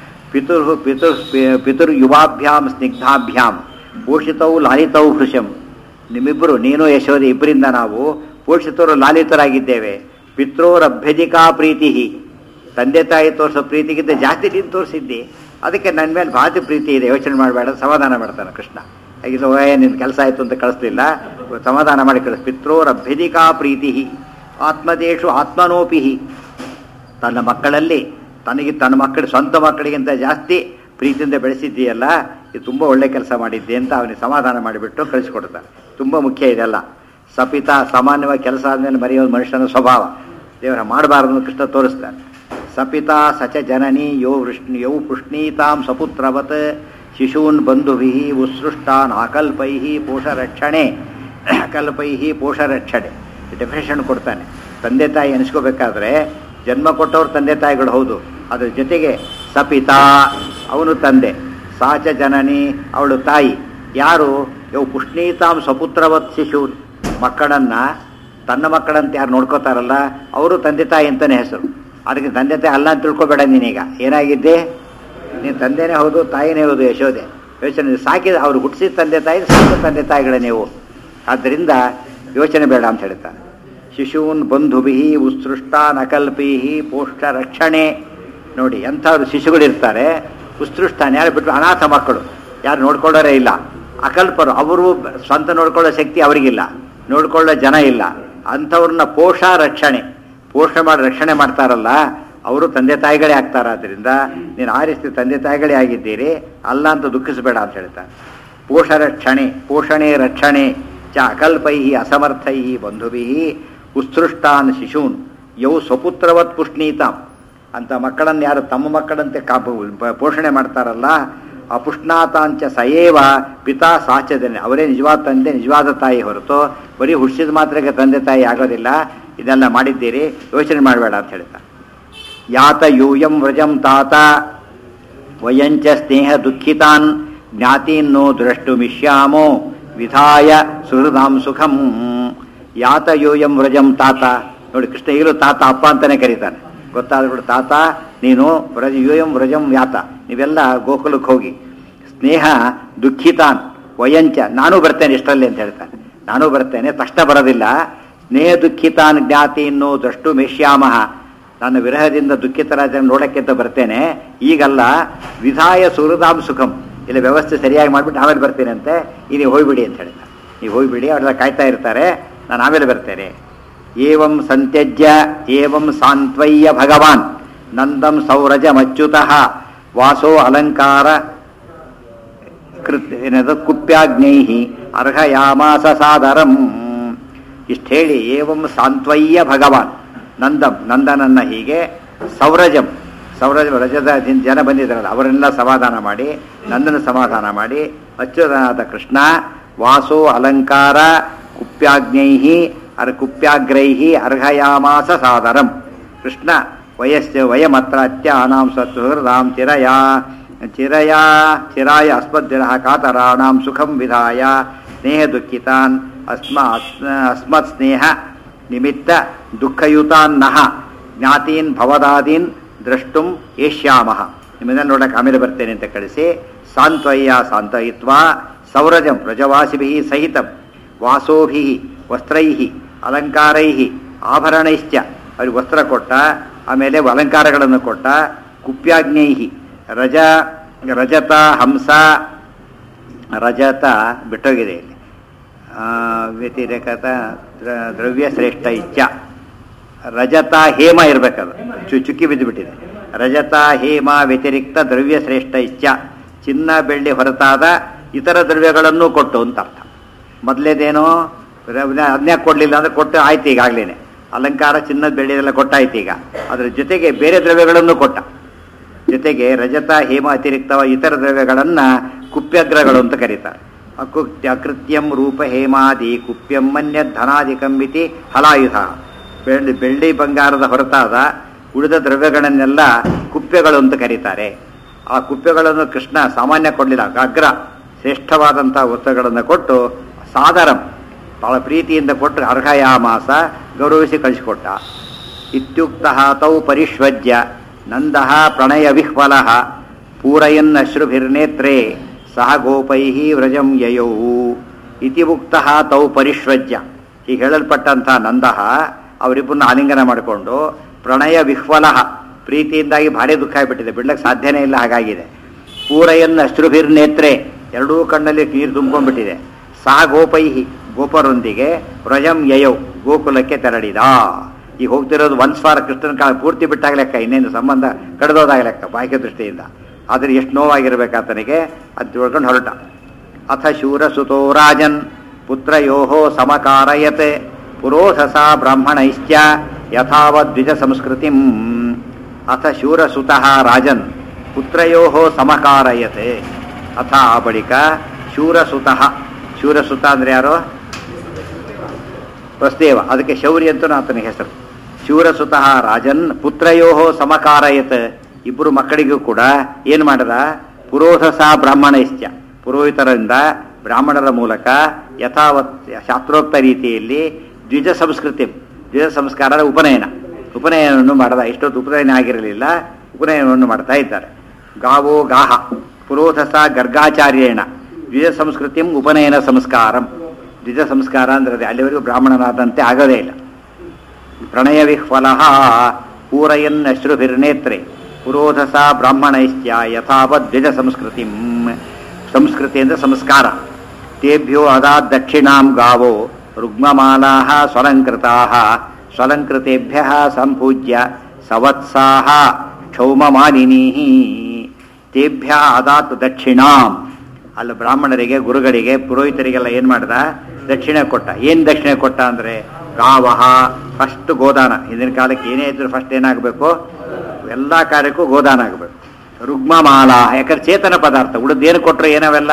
ಪಿತುರ್ಯುವಾಭ್ಯಾಂ ಸ್ನಿಗ್ಧಾಭ್ಯಾಂ ಪೋಷಿತೌ ಲಾಲಿತೌ ಭೃಶಂ. ನಿಮ್ಮಿಬ್ಬರು, ನೀನು ಯಶೋದೆ ಇಬ್ಬರಿಂದ ನಾವು ಪೋಷಿತರು ಲಾಲಿತರಾಗಿದ್ದೇವೆ. ಪಿತ್ರೋರಭ್ಯಧಿಕಾ ಪ್ರೀತಿ, ತಂದೆ ತಾಯಿ ತೋರಿಸೋ ಪ್ರೀತಿಗಿಂತ ಜಾಸ್ತಿ ನೀನು ತೋರಿಸಿದ್ದಿ, ಅದಕ್ಕೆ ನನ್ನ ಮೇಲೆ ಭಾರಿ ಪ್ರೀತಿ ಇದೆ, ಯೋಚನೆ ಮಾಡಬೇಡ ಸಮಾಧಾನ ಮಾಡ್ತಾನೆ ಕೃಷ್ಣ. ಹಾಗಿದ್ರೆ ನಿನ್ನ ಕೆಲಸ ಆಯಿತು ಅಂತ ಕಳಿಸ್ಲಿಲ್ಲ, ಸಮಾಧಾನ ಮಾಡಿ ಕಳಿಸ್. ಪಿತ್ರೋರಭ್ಯಧಿಕಾ ಪ್ರೀತಿ ಆತ್ಮದೇಶು ಆತ್ಮನೋಪಿ. ತನ್ನ ಮಕ್ಕಳಲ್ಲಿ ತನ್ನ ಮಕ್ಕಳು ಸ್ವಂತ ಮಕ್ಕಳಿಗಿಂತ ಜಾಸ್ತಿ ಪ್ರೀತಿಯಿಂದ ಬೆಳೆಸಿದ್ದೀಯಲ್ಲ, ಇದು ತುಂಬ ಒಳ್ಳೆ ಕೆಲಸ ಮಾಡಿದ್ದೆ ಅಂತ ಅವನಿಗೆ ಸಮಾಧಾನ ಮಾಡಿಬಿಟ್ಟು ಕಳಿಸ್ಕೊಡ್ತಾರೆ. ತುಂಬ ಮುಖ್ಯ ಇದೆಲ್ಲ. ಸಪಿತ ಸಾಮಾನ್ಯವಾಗಿ ಕೆಲಸ ಆದಮೇಲೆ ಮರೆಯೋದು ಮನುಷ್ಯನ ಸ್ವಭಾವ, ದೇವರ ಮಾಡಬಾರದು ಕೃಷ್ಣ ತೋರಿಸ್ತಾನೆ. ಸಪಿತಾ ಸಚ ಜನನಿ ಯೌ ಪುಷ್ಣೀತಾಂ ಸಪುತ್ರವತ್ ಶಿಶೂನ್ ಬಂಧುಭಿ ಉತ್ಸೃಷ್ಟಾನ್ ಅಕಲ್ಪೈ ಪೋಷರಕ್ಷಣೆ. ಅಕಲ್ಪೈ ಪೋಷರಕ್ಷಣೆ ಡೆಫಿನೇಷನ್ ಕೊಡ್ತಾನೆ. ತಂದೆ ತಾಯಿ ಎನಿಸ್ಕೋಬೇಕಾದ್ರೆ ಜನ್ಮ ಕೊಟ್ಟವ್ರು ತಂದೆ ತಾಯಿಗಳು ಹೌದು, ಅದ್ರ ಜೊತೆಗೆ ಸಪಿತಾ ಅವನು ತಂದೆ, ಸಾಚ ಜನನಿ ಅವಳು ತಾಯಿ. ಯಾರು? ಯೌ ಪುಷ್ಣೀತಾಂ ಸಪುತ್ರವತ್ ಶಿಶೂನ್, ಮಕ್ಕಳನ್ನು ತನ್ನ ಮಕ್ಕಳಂತ ಯಾರು ನೋಡ್ಕೋತಾರಲ್ಲ ಅವರು ತಂದೆ ತಾಯಿ ಅಂತಲೇ ಹೆಸರು. ಅದಕ್ಕೆ ತಂದೆ ತಾಯಿ ಅಲ್ಲ ಅಂತ ತಿಳ್ಕೊಬೇಡ. ನೀನೀಗ ಏನಾಗಿದ್ದೆ? ನೀನು ತಂದೆನೇ ಹೌದು ತಾಯಿನೇ ಹೌದು ಯಶೋದೆ. ಯೋಚನೆ ಸಾಕಿದ ಅವ್ರು ಹುಟ್ಟಿಸಿದ ತಂದೆ ತಾಯಿ, ಸಾಕಿದ ತಂದೆ ತಾಯಿಗಳೇ ನೀವು. ಆದ್ದರಿಂದ ಯೋಚನೆ ಬೇಡ ಅಂತ ಹೇಳ್ತಾರೆ. ಶಿಶೂನ್ ಬಂಧುಭಿ ಉತ್ಸೃಷ್ಟಾನ್ ಅಕಲ್ಪಿ ಪೋಷ್ಟ ರಕ್ಷಣೆ. ನೋಡಿ ಎಂಥವ್ರು ಶಿಶುಗಳಿರ್ತಾರೆ, ಉತ್ಸೃಷ್ಟಾನ್ ಯಾರು ಬಿಟ್ಟರು ಅನಾಥ ಮಕ್ಕಳು, ಯಾರು ನೋಡ್ಕೊಳ್ಳೋರೇ ಇಲ್ಲ. ಅಕಲ್ಪರು, ಅವರು ಸ್ವಂತ ನೋಡ್ಕೊಳ್ಳೋ ಶಕ್ತಿ ಅವರಿಗಿಲ್ಲ, ನೋಡ್ಕೊಳ್ಳೋ ಜನ ಇಲ್ಲ. ಅಂಥವ್ರನ್ನ ಪೋಷ ರಕ್ಷಣೆ, ಪೋಷಣೆ ಮಾಡಿ ರಕ್ಷಣೆ ಮಾಡ್ತಾರಲ್ಲ ಅವರು ತಂದೆ ತಾಯಿಗಳೇ ಆಗ್ತಾರೆ. ಆದ್ದರಿಂದ ನೀನು ಆರಿಸಿ ತಂದೆ ತಾಯಿಗಳೇ ಆಗಿದ್ದೀರಿ, ಅಲ್ಲ ಅಂತ ದುಃಖಿಸಬೇಡ ಅಂತ ಹೇಳ್ತಾರೆ. ಪೋಷರಕ್ಷಣೆ, ಪೋಷಣೆ ರಕ್ಷಣೆ ಚ ಅಕಲ್ಪೈ ಅಸಮರ್ಥೈ ಬಂಧುಭಿ ಉತ್ಸೃಷ್ಟಾನ್ ಶಿಶೂನ್ ಯೌ ಸ್ವಪುತ್ರವತ್ ಪುಷ್ಣೀತಾಂ. ಅಂತ ಮಕ್ಕಳನ್ನು ಯಾರು ತಮ್ಮ ಮಕ್ಕಳಂತೆ ಪೋಷಣೆ ಮಾಡ್ತಾರಲ್ಲ, ಅಪುಷ್ಣಾತಾಂಚ ಸಯೇವ ಪಿತಾ ಸಾಚದನೆ, ಅವರೇ ನಿಜವಾದ ತಂದೆ ನಿಜವಾದ ತಾಯಿ ಹೊರತು ಬರೀ ಹುಟ್ಟಿಸಿದ ಮಾತ್ರಕ್ಕೆ ತಂದೆ ತಾಯಿ ಆಗೋದಿಲ್ಲ. ಇದೆಲ್ಲ ಮಾಡಿದ್ದೀರಿ, ಯೋಚನೆ ಮಾಡಬೇಡ ಅಂತ ಹೇಳ್ತಾರೆ. ಯಾತ ಯೂಯಂ ವ್ರಜಂ ತಾತ ವಯಂಚ ಸ್ನೇಹ ದುಃಖಿತಾನ್ ಜ್ಞಾತೀನ್ನೋ ದ್ರಷ್ಟುಮಿಷ್ಯಾಮೋ ವಿಧಾಯ ಸುಹೃದಾಂ ಸುಖಂ. ಯಾತ ಯೂಯಂ ವ್ರಜಂ ತಾತ. ನೋಡಿ ಕೃಷ್ಣ ಈಗಲೂ ತಾತ ಅಪ್ಪ ಅಂತಾನೆ ಕರೀತಾನೆ. ಗೊತ್ತಾದ್ರೂ ತಾತ ನೀನು ಯೂಯಂ ವ್ರಜಂ ಯಾತ, ನೀವೆಲ್ಲ ಗೋಕುಲಕ್ಕೆ ಹೋಗಿ. ಸ್ನೇಹ ದುಃಖಿತಾನ್ ವಯಂಚ, ನಾನು ಬರ್ತೇನೆ ಇಷ್ಟರಲ್ಲಿ ಅಂತ ಹೇಳ್ತಾನೆ. ನಾನು ಬರ್ತೇನೆ, ತಕ್ಷಣ ಬರೋದಿಲ್ಲ. ಸ್ನೇಹ ದುಃಖಿತಾನ್ ಜ್ಞಾತಿ ಇನ್ನೂ ದ್ರಷ್ಟು ಮೇಷ್ಯಾಮಹ, ನನ್ನ ವಿರಹದಿಂದ ದುಃಖಿತರಾಜ ನೋಡಕ್ಕೆ ಅಂತ ಬರ್ತೇನೆ, ಈಗಲ್ಲ. ವಿಧಾಯ ಸುಹೃದಾಂ ಸುಖಂ, ಇಲ್ಲ ವ್ಯವಸ್ಥೆ ಸರಿಯಾಗಿ ಮಾಡಿಬಿಟ್ಟು ಆಮೇಲೆ ಬರ್ತೇನೆ ಅಂತೆ. ನೀವು ಹೋಗ್ಬಿಡಿ ಅಂತ ಹೇಳ್ತಾರೆ. ನೀವು ಹೋಗ್ಬಿಡಿ, ಅವರೆಲ್ಲ ಕಾಯ್ತಾ ಇರ್ತಾರೆ, ನಾನು ಆಮೇಲೆ ಬರ್ತೇನೆ. ಏವಂ ಸಂತ್ಯಜ್ಯ ಏವಂ ಸಾಂತ್ವಯ್ಯ ಭಗವಾನ್ ನಂದಂ ಸೌರಜಮಚ್ಯುತಃ ವಾಸೋ ಅಲಂಕಾರ ಕುಪ್ಯಾಗ್ನೈ ಅರ್ಹಯಾಮಾಸ ಸಾದರಂ. ಇಷ್ಟು ಹೇಳಿ ಏವಂ ಸಾಂತ್ವಯ್ಯ ಭಗವಾನ್ ನಂದಂ, ನಂದನನ್ನ ಹೀಗೆ ಸೌರಜಂ ರಜದ ಜನ ಬಂದಿದ್ದಾರಲ್ಲ ಅವರೆಲ್ಲ ಸಮಾಧಾನ ಮಾಡಿ, ನಂದನ ಸಮಾಧಾನ ಮಾಡಿ, ಅಚ್ಯುತನಾದ ಕೃಷ್ಣ ವಾಸೋ ಅಲಂಕಾರ ಕುಪ್ಯಾಗ್ನೈಹಿ ಕುಪ್ಯಾಗ್ರೈಹಿ ಅರ್ಹಯಾಮಾಸ ಸಾದರಂ. ಕೃಷ್ಣ ವಯಮತ್ರ ಅತ್ಯಾನಾಂ ಸತ್ಸುಹೃದಾಂ ಚಿರಾಯ ಅಸ್ಮದ್ವಿರಹ ಕಾತರಾಣಾಂ ಸುಖಂ ವಿಧಾಯ ಸ್ನೇಹ ದುಃಖಿತಾನ್ ಅಸ್ಮತ್ ಸ್ನೇಹ ನಿಮಿತ್ತ ದುಃಖಯುತಾನ್ನಃ ಜ್ಞಾತೀನ್ ಭವದಾದೀನ್ ದ್ರಷ್ಟುಂ ಏಷ್ಯಾಮಃ. ನಿಮ್ಮನ್ನ ನೋಡಕ್ಕೆ ಆಮೇಲೆ ಬರ್ತೇನೆ ಅಂತ ಕಳಿಸಿ ಸಾಂತ್ವಯ್ಯ ಸಾಂತ್ವಯಿತ್ವಾ ಸೌರಜಂ ವ್ರಜವಾಸಿಭಿ ಸಹಿತಂ ವಾಸೋಭಿ ವಸ್ತ್ರೈ ಅಲಂಕಾರೈ ಆಭರಣೈಶ್ಚ, ಅವ್ರಿಗೆ ವಸ್ತ್ರ ಕೊಟ್ಟ, ಆಮೇಲೆ ಅಲಂಕಾರಗಳನ್ನು ಕೊಟ್ಟ. ಕುಪ್ಯಾಜ್ಞೈಹಿ ರಜತ ಹಂಸ ರಜತ ಬಿಟ್ಟೋಗಿದೆ ಇಲ್ಲಿ ವ್ಯತಿರೇಕತ ದ್ರವ್ಯ ಶ್ರೇಷ್ಠ ಇಚ್ಛ. ರಜತ ಹೇಮ ಇರಬೇಕದು, ಚುಕ್ಕಿ ಬಿದ್ದುಬಿಟ್ಟಿದೆ. ರಜತ ಹೇಮ ವ್ಯತಿರಿಕ್ತ ದ್ರವ್ಯ ಶ್ರೇಷ್ಠ ಇಚ್ಛ, ಚಿನ್ನ ಬೆಳ್ಳಿ ಹೊರತಾದ ಇತರ ದ್ರವ್ಯಗಳನ್ನು ಕೊಟ್ಟು ಅಂತ ಅರ್ಥ. ಮೊದಲೇದೇನೋ ಅದನ್ನೇ ಕೊಡಲಿಲ್ಲ ಅಂದರೆ ಕೊಟ್ಟು ಆಯ್ತು, ಈಗಾಗಲೇ ಅಲಂಕಾರ ಚಿನ್ನದ ಬೆಳ್ಳಿದೆಲ್ಲ ಕೊಟ್ಟಾಯ್ತು. ಈಗ ಅದರ ಜೊತೆಗೆ ಬೇರೆ ದ್ರವ್ಯಗಳನ್ನು ಕೊಟ್ಟ. ಜೊತೆಗೆ ರಜತ ಹೇಮ ಅತಿರಿಕ್ತವ ಇತರ ದ್ರವ್ಯಗಳನ್ನು ಕುಪ್ಯಗ್ರಗಳು ಅಂತ ಕರೀತಾರೆ. ಅಕೃತ್ಯಂ ರೂಪ ಹೇಮಾದಿ ಕುಪ್ಯಂ ಮನ್ಯ ಧನಾದಿಕಂಬಿತಿ ಹಲಾಯುಧ. ಬೆಳ್ಳಿ ಬಂಗಾರದ ಹೊರತಾದ ಉಳಿದ ದ್ರವ್ಯಗಳನ್ನೆಲ್ಲ ಕುಪ್ಯಗಳು ಅಂತ ಕರೀತಾರೆ. ಆ ಕುಪ್ಯಗಳನ್ನು ಕೃಷ್ಣ ಸಾಮಾನ್ಯ ಕೊಡಲಿಲ್ಲ, ಅಗ್ರ ಶ್ರೇಷ್ಠವಾದಂಥ ವಸ್ತುಗಳನ್ನು ಕೊಟ್ಟು ಸಾದರಂ ಬಹಳ ಪ್ರೀತಿಯಿಂದ ಕೊಟ್ಟು ಅರ್ಹಯಾಮಾಸ ಗೌರವಿಸಿ ಕಳಿಸಿಕೊಟ್ಟ. ಇತ್ಯುಕ್ತ ತೌ ಪರಿಷ್ವಜ್ಯ ನಂದಃ ಪ್ರಣಯ ವಿಹ್ವಲ ಪೂರಯನ್ ಅಶ್ರುಭಿರ್ನೇತ್ರೇ ಸಹ ಗೋಪೈ ವ್ರಜಂ ಯಯೌ ಇತಿ ಉಕ್ತ ತೌ ಪರಿಷ್ವಜ್ಯ. ಹೀಗೆ ಹೇಳಲ್ಪಟ್ಟಂಥ ನಂದಃ ಅವರಿಬ್ಬರನ್ನ ಆಲಿಂಗನ ಮಾಡಿಕೊಂಡು ಪ್ರಣಯ ವಿಹ್ವಲ ಪ್ರೀತಿಯಿಂದಾಗಿ ಭಾರಿ ದುಃಖ ಆಗಿಬಿಟ್ಟಿದೆ, ಬಿಡ್ಲಕ್ಕೆ ಸಾಧ್ಯನೇ ಇಲ್ಲ, ಹಾಗಾಗಿದೆ. ಪೂರಯನ್ ಅಶ್ರುಭಿರ್ನೇತ್ರೇ ಎರಡೂ ಕಣ್ಣಲ್ಲಿ ನೀರು ತುಂಬ್ಕೊಂಡ್ಬಿಟ್ಟಿದೆ. ಸಹ ಗೋಪೈ ಗೋಪರೊಂದಿಗೆ ವ್ರಜಂ ಯಯೌ ಗೋಕುಲಕ್ಕೆ ತೆರಳಿದ. ಈಗ ಹೋಗ್ತಿರೋದು ಒನ್ಸ್ವಾರ ಕೃಷ್ಣನ ಕಾಲ ಪೂರ್ತಿ ಬಿಟ್ಟಾಗ ಲೆಕ್ಕ, ಇನ್ನೇನು ಸಂಬಂಧ ಕಳೆದೋದಾಗ ಲೆಕ್ಕ ಬಾಹ್ಯ ದೃಷ್ಟಿಯಿಂದ. ಆದರೆ ಎಷ್ಟು ನೋವಾಗಿರ್ಬೇಕು ಆತನಿಗೆ ಅದು ತಿಳ್ಕೊಂಡು ಹೊರಟ. ಅಥ ಶೂರಸುತೋ ರಾಜನ್ ಪುತ್ರಯೋ ಸಮಕಾರಯತ್ ಪುರೋಧಸ ಬ್ರಾಹ್ಮಣೈಶ್ಚ ಯಥಾವದ್ವಿಜ ಸಂಸ್ಕೃತಿಂ. ಅಥ ಶೂರಸುತಃ ರಾಜನ್ ಪುತ್ರಯೋ ಸಮಕಾರಯತೆ. ಅಥ ಆ ಬಳಿಕ ಶೂರಸುತಃ, ಶೂರಸುತ ಅಂದರೆ ಯಾರು? ವಸುದೇವ, ಅದಕ್ಕೆ ಶೌರ್ಯ ಅಂತೂ ಆತನ ಹೆಸರು. ಶೂರಸುತಃ ರಾಜನ್ ಪುತ್ರಯೋ ಸಮಕಾರಯತ್, ಇಬ್ಬರು ಮಕ್ಕಳಿಗೂ ಕೂಡ ಏನು ಮಾಡದ? ಪುರೋಧಸ ಬ್ರಾಹ್ಮಣೈಶ್ಚ, ಪುರೋಹಿತರಿಂದ ಬ್ರಾಹ್ಮಣರ ಮೂಲಕ ಯಥಾವತ್ ಶಾಸ್ತ್ರೋಕ್ತ ರೀತಿಯಲ್ಲಿ ದ್ವಿಜ ಸಂಸ್ಕೃತಿ, ದ್ವಿಜ ಸಂಸ್ಕಾರ ಉಪನಯನವನ್ನು ಮಾಡದ. ಇಷ್ಟೊತ್ತು ಉಪನಯನ ಆಗಿರಲಿಲ್ಲ, ಉಪನಯನವನ್ನು ಮಾಡ್ತಾ ಇದ್ದಾರೆ. ಗಾವೋ ಗಾಹ ಪುರೋಧಸ ಗರ್ಗಾಚಾರ್ಯೇಣ ದ್ವಿಜ ಸಂಸ್ಕೃತಿಂ ಉಪನಯನ ಸಂಸ್ಕಾರಂ. ದ್ವಿಜ ಸಂಸ್ಕಾರ ಅಂದರೆ ಅಲ್ಲಿವರೆಗೂ ಬ್ರಾಹ್ಮಣನಾದಂತೆ ಆಗೋದೇ ಇಲ್ಲ. ಪ್ರಣಯ ವಿಹ್ವಲ ಪೂರಯನ್ ಅಶ್ರುಭಿರ್ನೇತ್ರೆ ಪುರೋಧಸ ಬ್ರಾಹ್ಮಣೈಶ್ಚ ಯಥಾವತ್ ದ್ವಿಜ ಸಂಸ್ಕೃತಿಂ. ಸಂಸ್ಕೃತಿ ಅಂದರೆ ಸಂಸ್ಕಾರ. ತೇಭ್ಯೋ ಅದಾತ್ ದಕ್ಷಿಣಾಂ ಗಾವೋ ರುಗ್ಮಮಾಲಾ ಸ್ವಲಂಕೃತಾ ಸ್ವಲಂಕೃತೆಭ್ಯ ಸಂಪೂಜ್ಯ ಸವತ್ಸಾಹ ಕ್ಷೌಮಮಾಲಿನೀ. ತೇಭ್ಯ ಅದಾತ್ ದಕ್ಷಿಣಾಂ, ಅಲ್ಲಿ ಬ್ರಾಹ್ಮಣರಿಗೆ ಗುರುಗಳಿಗೆ ಪುರೋಹಿತರಿಗೆಲ್ಲ ಏನು ಮಾಡ್ದ? ದಕ್ಷಿಣೆ ಕೊಟ್ಟ. ಏನು ದಕ್ಷಿಣೆ ಕೊಟ್ಟ ಅಂದರೆ ಗಾವಹ, ಫಸ್ಟ್ ಗೋದಾನ. ಹಿಂದಿನ ಕಾಲಕ್ಕೆ ಏನೇ ಇದ್ರು ಫಸ್ಟ್ ಏನಾಗಬೇಕು? ಎಲ್ಲ ಕಾರ್ಯಕ್ಕೂ ಗೋದಾನ ಆಗಬೇಕು. ರುಗ್ಮಮಾಲಾ, ಯಾಕಂದ್ರೆ ಚೇತನ ಪದಾರ್ಥ. ಉಳಿದೇನು ಕೊಟ್ಟರು ಏನವೆಲ್ಲ